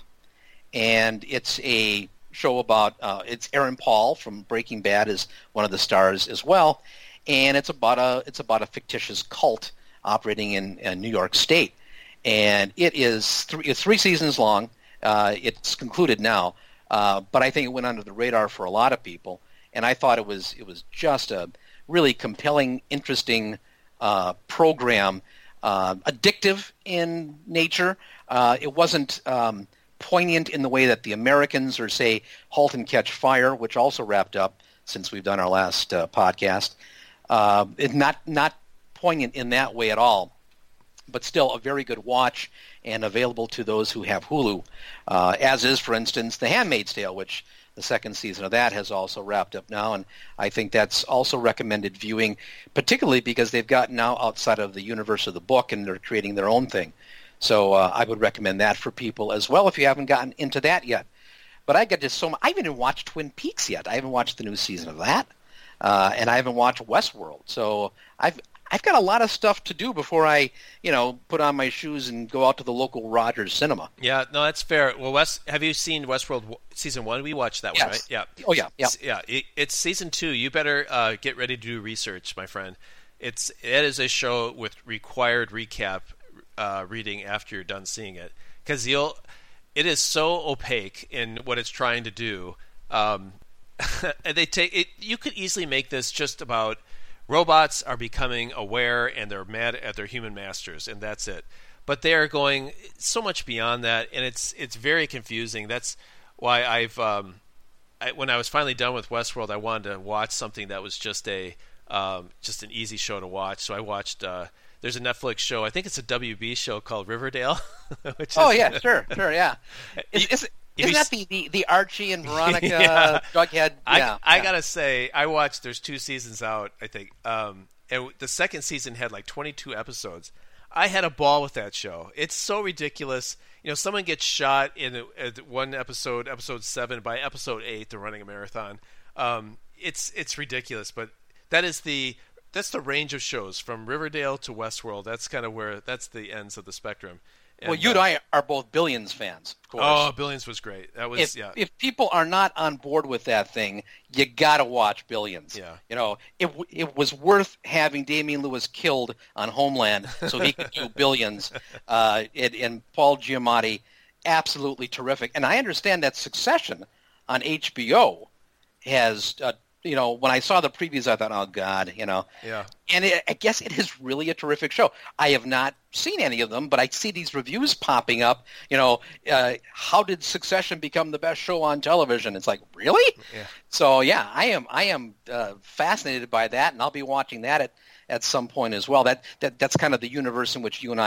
and it's a show about uh, it's Aaron Paul from Breaking Bad is one of the stars as well, and it's about a it's about a fictitious cult operating in, in New York State, and it is three, it's three seasons long. Uh, it's concluded now. Uh, but I think it went under the radar for a lot of people, and I thought it was it was just a really compelling, interesting uh, program, uh, addictive in nature. Uh, it wasn't um, poignant in the way that The Americans or, say, *Halt and Catch Fire*, which also wrapped up since we've done our last uh, podcast. Uh, it's not not poignant in that way at all, but still a very good watch and available to those who have Hulu, uh, as is, for instance, The Handmaid's Tale, which the second season of that has also wrapped up now, and I think that's also recommended viewing, particularly because they've gotten now outside of the universe of the book and they're creating their own thing. So uh, I would recommend that for people as well if you haven't gotten into that yet. But I get just so much. I haven't even watched Twin Peaks yet. I haven't watched the new season of that, uh, and I haven't watched Westworld. So I've I've got a lot of stuff to do before I, you know, put on my shoes and go out to the local Rogers Cinema. yeah, no, that's fair. Well, West, have you seen Westworld w- season one? We watched that Yes. one, right? Yeah. Oh yeah, yeah. S- yeah. It, it's season two. You better uh, get ready to do research, my friend. It's it is a show with required recap uh, reading after you're done seeing it, because you'll it is so opaque in what it's trying to do. Um, and they take it. You could easily make this just about robots are becoming aware and they're mad at their human masters, and that's it. But they are going so much beyond that, and it's it's very confusing. That's why I've um, I, when I was finally done with Westworld, I wanted to watch something that was just a um, just an easy show to watch. So I watched. Uh, there's a Netflix show. I think it's a W B show called Riverdale. Which Oh is, yeah, sure, sure, yeah. Is, is, If isn't you that s- the, the, the Archie and Veronica Yeah. Jughead? I, Yeah, I yeah. gotta say, I watched. There's two seasons out, I think. Um, and the second season had like twenty-two episodes. I had a ball with that show. It's so ridiculous. You know, someone gets shot in a, a- one episode, episode seven. By episode eight, they're running a marathon. Um, it's it's ridiculous, but that is the that's the range of shows from Riverdale to Westworld. That's kind of where that's the ends of the spectrum. Well, And, you and uh, I are both Billions fans, of course. Oh, Billions was great. That was if, yeah. if people are not on board with that thing, you got to watch Billions. Yeah. You know, it w- it was worth having Damian Lewis killed on Homeland so he could do Billions. Uh, it, and Paul Giamatti, absolutely terrific. And I understand that Succession on H B O has, uh, you know, when I saw the previews, I thought, oh, God, you know. Yeah. And it, I guess it is really a terrific show. I have not seen any of them, but I see these reviews popping up. You know, uh, how did Succession become the best show on television? It's like, really? Yeah. So yeah, I am I am uh, fascinated by that, and I'll be watching that at, at some point as well. That that that's kind of the universe in which you and I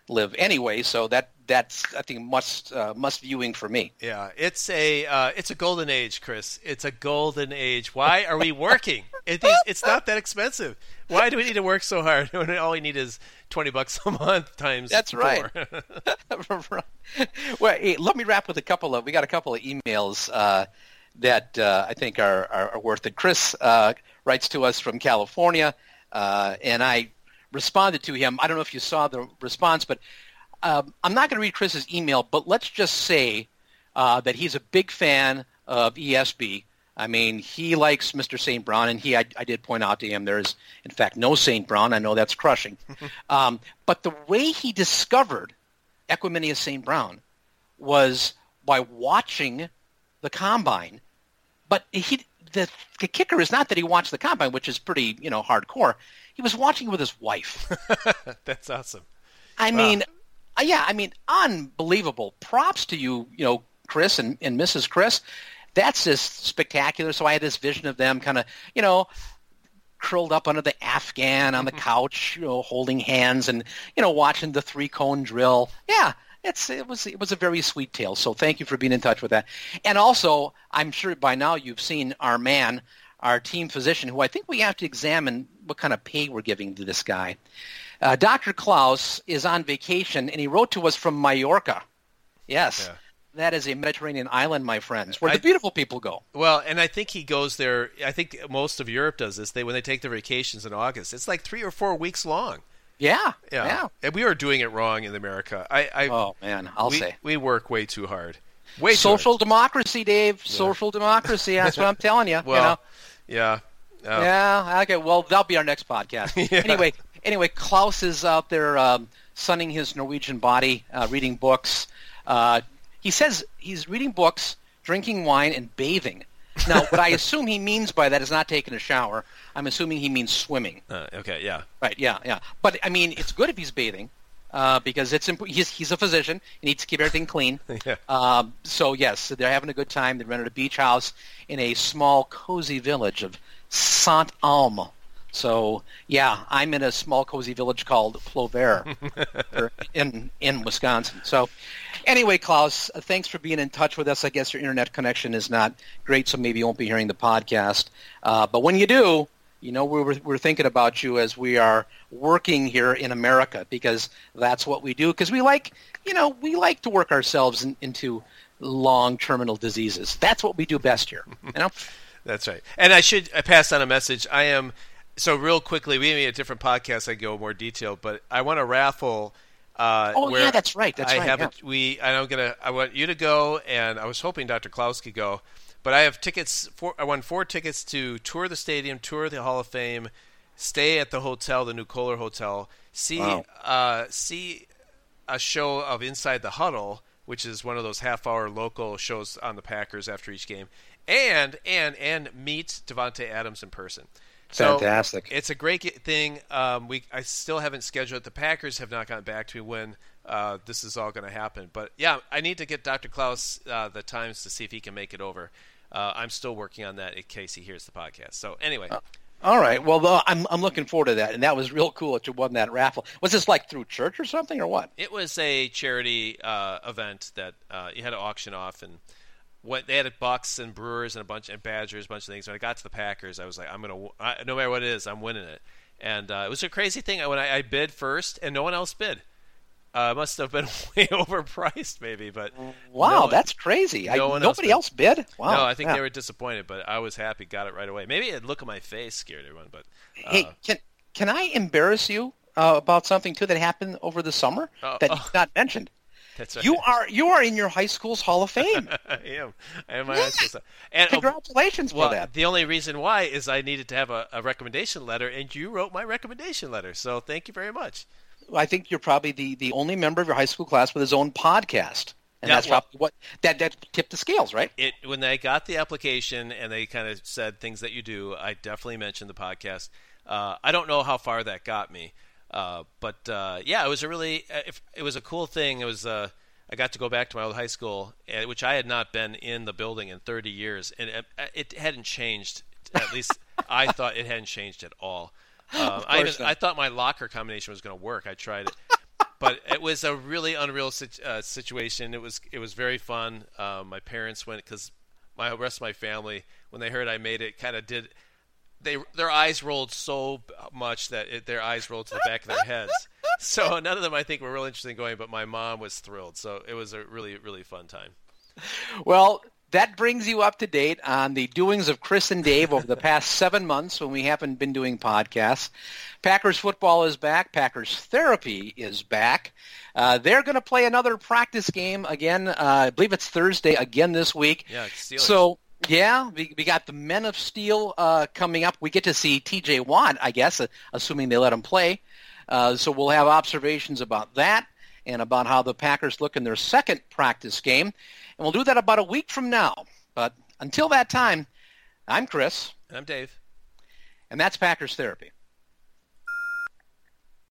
live anyway. So that that's I think must uh, must viewing for me. Yeah, it's a uh, it's a golden age, Chris. It's a golden age. Why are we working? It is, it's not that expensive. Why do we need to work so hard when all we need is twenty bucks a month times That's four? right. Well, hey, let me wrap with a couple of. We got a couple of emails uh, that uh, I think are, are, are worth it. Chris uh, writes to us from California, uh, and I responded to him. I don't know if you saw the response, but um, I'm not going to read Chris's email. But let's just say uh, that he's a big fan of E S B. I mean, he likes Mister Saint Brown, and he I, I did point out to him there is, in fact, no Saint Brown. I know that's crushing. um, but the way he discovered Equiminius Saint Brown was by watching the Combine. But he the, the kicker is not that he watched the Combine, which is pretty, you know, hardcore. He was watching with his wife. That's awesome. I Wow. mean, uh, yeah, I mean, unbelievable. Props to you, you know, Chris and, and Missus Chris. That's just spectacular. So I had this vision of them kind of, you know, curled up under the Afghan on the couch, you know, holding hands and, you know, watching the three-cone drill. Yeah, it's it was it was a very sweet tale. So thank you for being in touch with that. And also, I'm sure by now you've seen our man, our team physician, who I think we have to examine what kind of pay we're giving to this guy. Uh, Doctor Klaus is on vacation, and he wrote to us from Mallorca. Yes. Yeah. That is a Mediterranean island, my friends, where I- the beautiful people go. Well, and I think he goes there. I think most of Europe does this. They when they take their vacations in August, it's like three or four weeks long. Yeah, Yeah, yeah. and we are doing it wrong in America. I, I Oh man, I'll we, say we work way too hard. Way social too democracy, Dave. Social democracy. That's what I'm telling you. hard. Well, you know? yeah, uh, Yeah. Okay. Well, that'll be our next podcast. Yeah. Anyway, anyway, Klaus is out there um, sunning his Norwegian body, uh, reading books. Uh, he says he's reading books, drinking wine, and bathing. Now, what I assume he means by that is not taking a shower. I'm assuming he means swimming. Uh, okay, yeah. Right? Yeah, yeah. But I mean, it's good if he's bathing. Uh, because it's imp- he's he's a physician. He needs to keep everything clean. Yeah. Um, so yes, they're having a good time. They rented a beach house in a small, cozy village of Saint Alme. So yeah, I'm in a small, cozy village called Plover in in Wisconsin. So anyway, Klaus, uh, thanks for being in touch with us. I guess your internet connection is not great, so maybe you won't be hearing the podcast. Uh, but when you do, you know, we're, we're thinking about you as we are working here in America, because that's what we do. Because we like, you know, we like to work ourselves in, into long terminal diseases. That's what we do best here. You know. That's right. And I should I pass on a message. I am so real quickly. We may have a different podcast. I go more detailed, but I want to raffle. Uh, Oh where yeah, that's right. That's I right. have yeah. a, we. I'm gonna. I want you to go, and I was hoping Doctor Klaus could go, but I have tickets. For, I won four tickets to tour the stadium, tour the Hall of Fame, stay at the hotel, the new Kohler Hotel, see Wow. uh, see a show of Inside the Huddle, which is one of those half-hour local shows on the Packers after each game, and and and meet Devontae Adams in person. So Fantastic. it's a great ge- thing. Um, we I still haven't scheduled it. The Packers have not gotten back to me when uh, this is all going to happen. But yeah, I need to get Doctor Klaus uh, the times to see if he can make it over. Uh, I'm still working on that in case he hears the podcast. So anyway, All right. Well, though, I'm I'm looking forward to that, and that was real cool that you won that raffle. Was this like through church or something, or what? it was a charity uh, event that uh, you had to auction off, and what they had Bucks and Brewers and a bunch and Badgers, a bunch of things. When I got to the Packers, I was like, I'm gonna w- I, no matter what it is, I'm winning it. And uh, it was a crazy thing when I, I bid first, and no one else bid. Uh, it must have been way overpriced, maybe, but Wow, no, that's crazy. I, no one else nobody bid. else bid. Wow. no, I think yeah. they were disappointed, but I was happy, got it right away. Maybe a look at my face scared everyone, but uh, Hey, can can I embarrass you uh, about something too that happened over the summer Oh, that oh. you've not mentioned? that's right. You are you are in your high school's Hall of Fame. I am. I am my Yeah. high school stuff. And oh, Congratulations well, for that. the only reason why is I needed to have a, a recommendation letter, and you wrote my recommendation letter. So thank you very much. I think you're probably the, the only member of your high school class with his own podcast, and Yeah, that's well- probably what that that tipped the scales, right? It when they got the application and they kind of said things that you do, I definitely mentioned the podcast. Uh, I don't know how far that got me, uh, but uh, yeah, it was a really uh, if, it was a cool thing. It was uh, I got to go back to my old high school, uh, which I had not been in the building in thirty years, and it, it hadn't changed. At least I thought it hadn't changed at all. Um, I, even, course not. I thought my locker combination was going to work. I tried it. but it was a really unreal situ- uh, situation. It was it was very fun. Um, my parents went because my rest of my family, when they heard I made it, kind of did. They their eyes rolled so much that it, their eyes rolled to the back of their heads. So none of them, I think, were real interested in going, but my mom was thrilled. So it was a really, really fun time. Well, that brings you up to date on the doings of Chris and Dave over the past seven months when we haven't been doing podcasts. Packers football is back. Packers therapy is back. Uh, they're going to play another practice game again. Uh, I believe it's Thursday again this week. Yeah, Steelers. So. Yeah, we, we got the Men of Steel uh, coming up. We get to see T J Watt, I guess, uh, assuming they let him play. Uh, so we'll have observations about that and about how the Packers look in their second practice game. And we'll do that about a week from now. But until that time, I'm Chris. And I'm Dave. And that's Packers Therapy.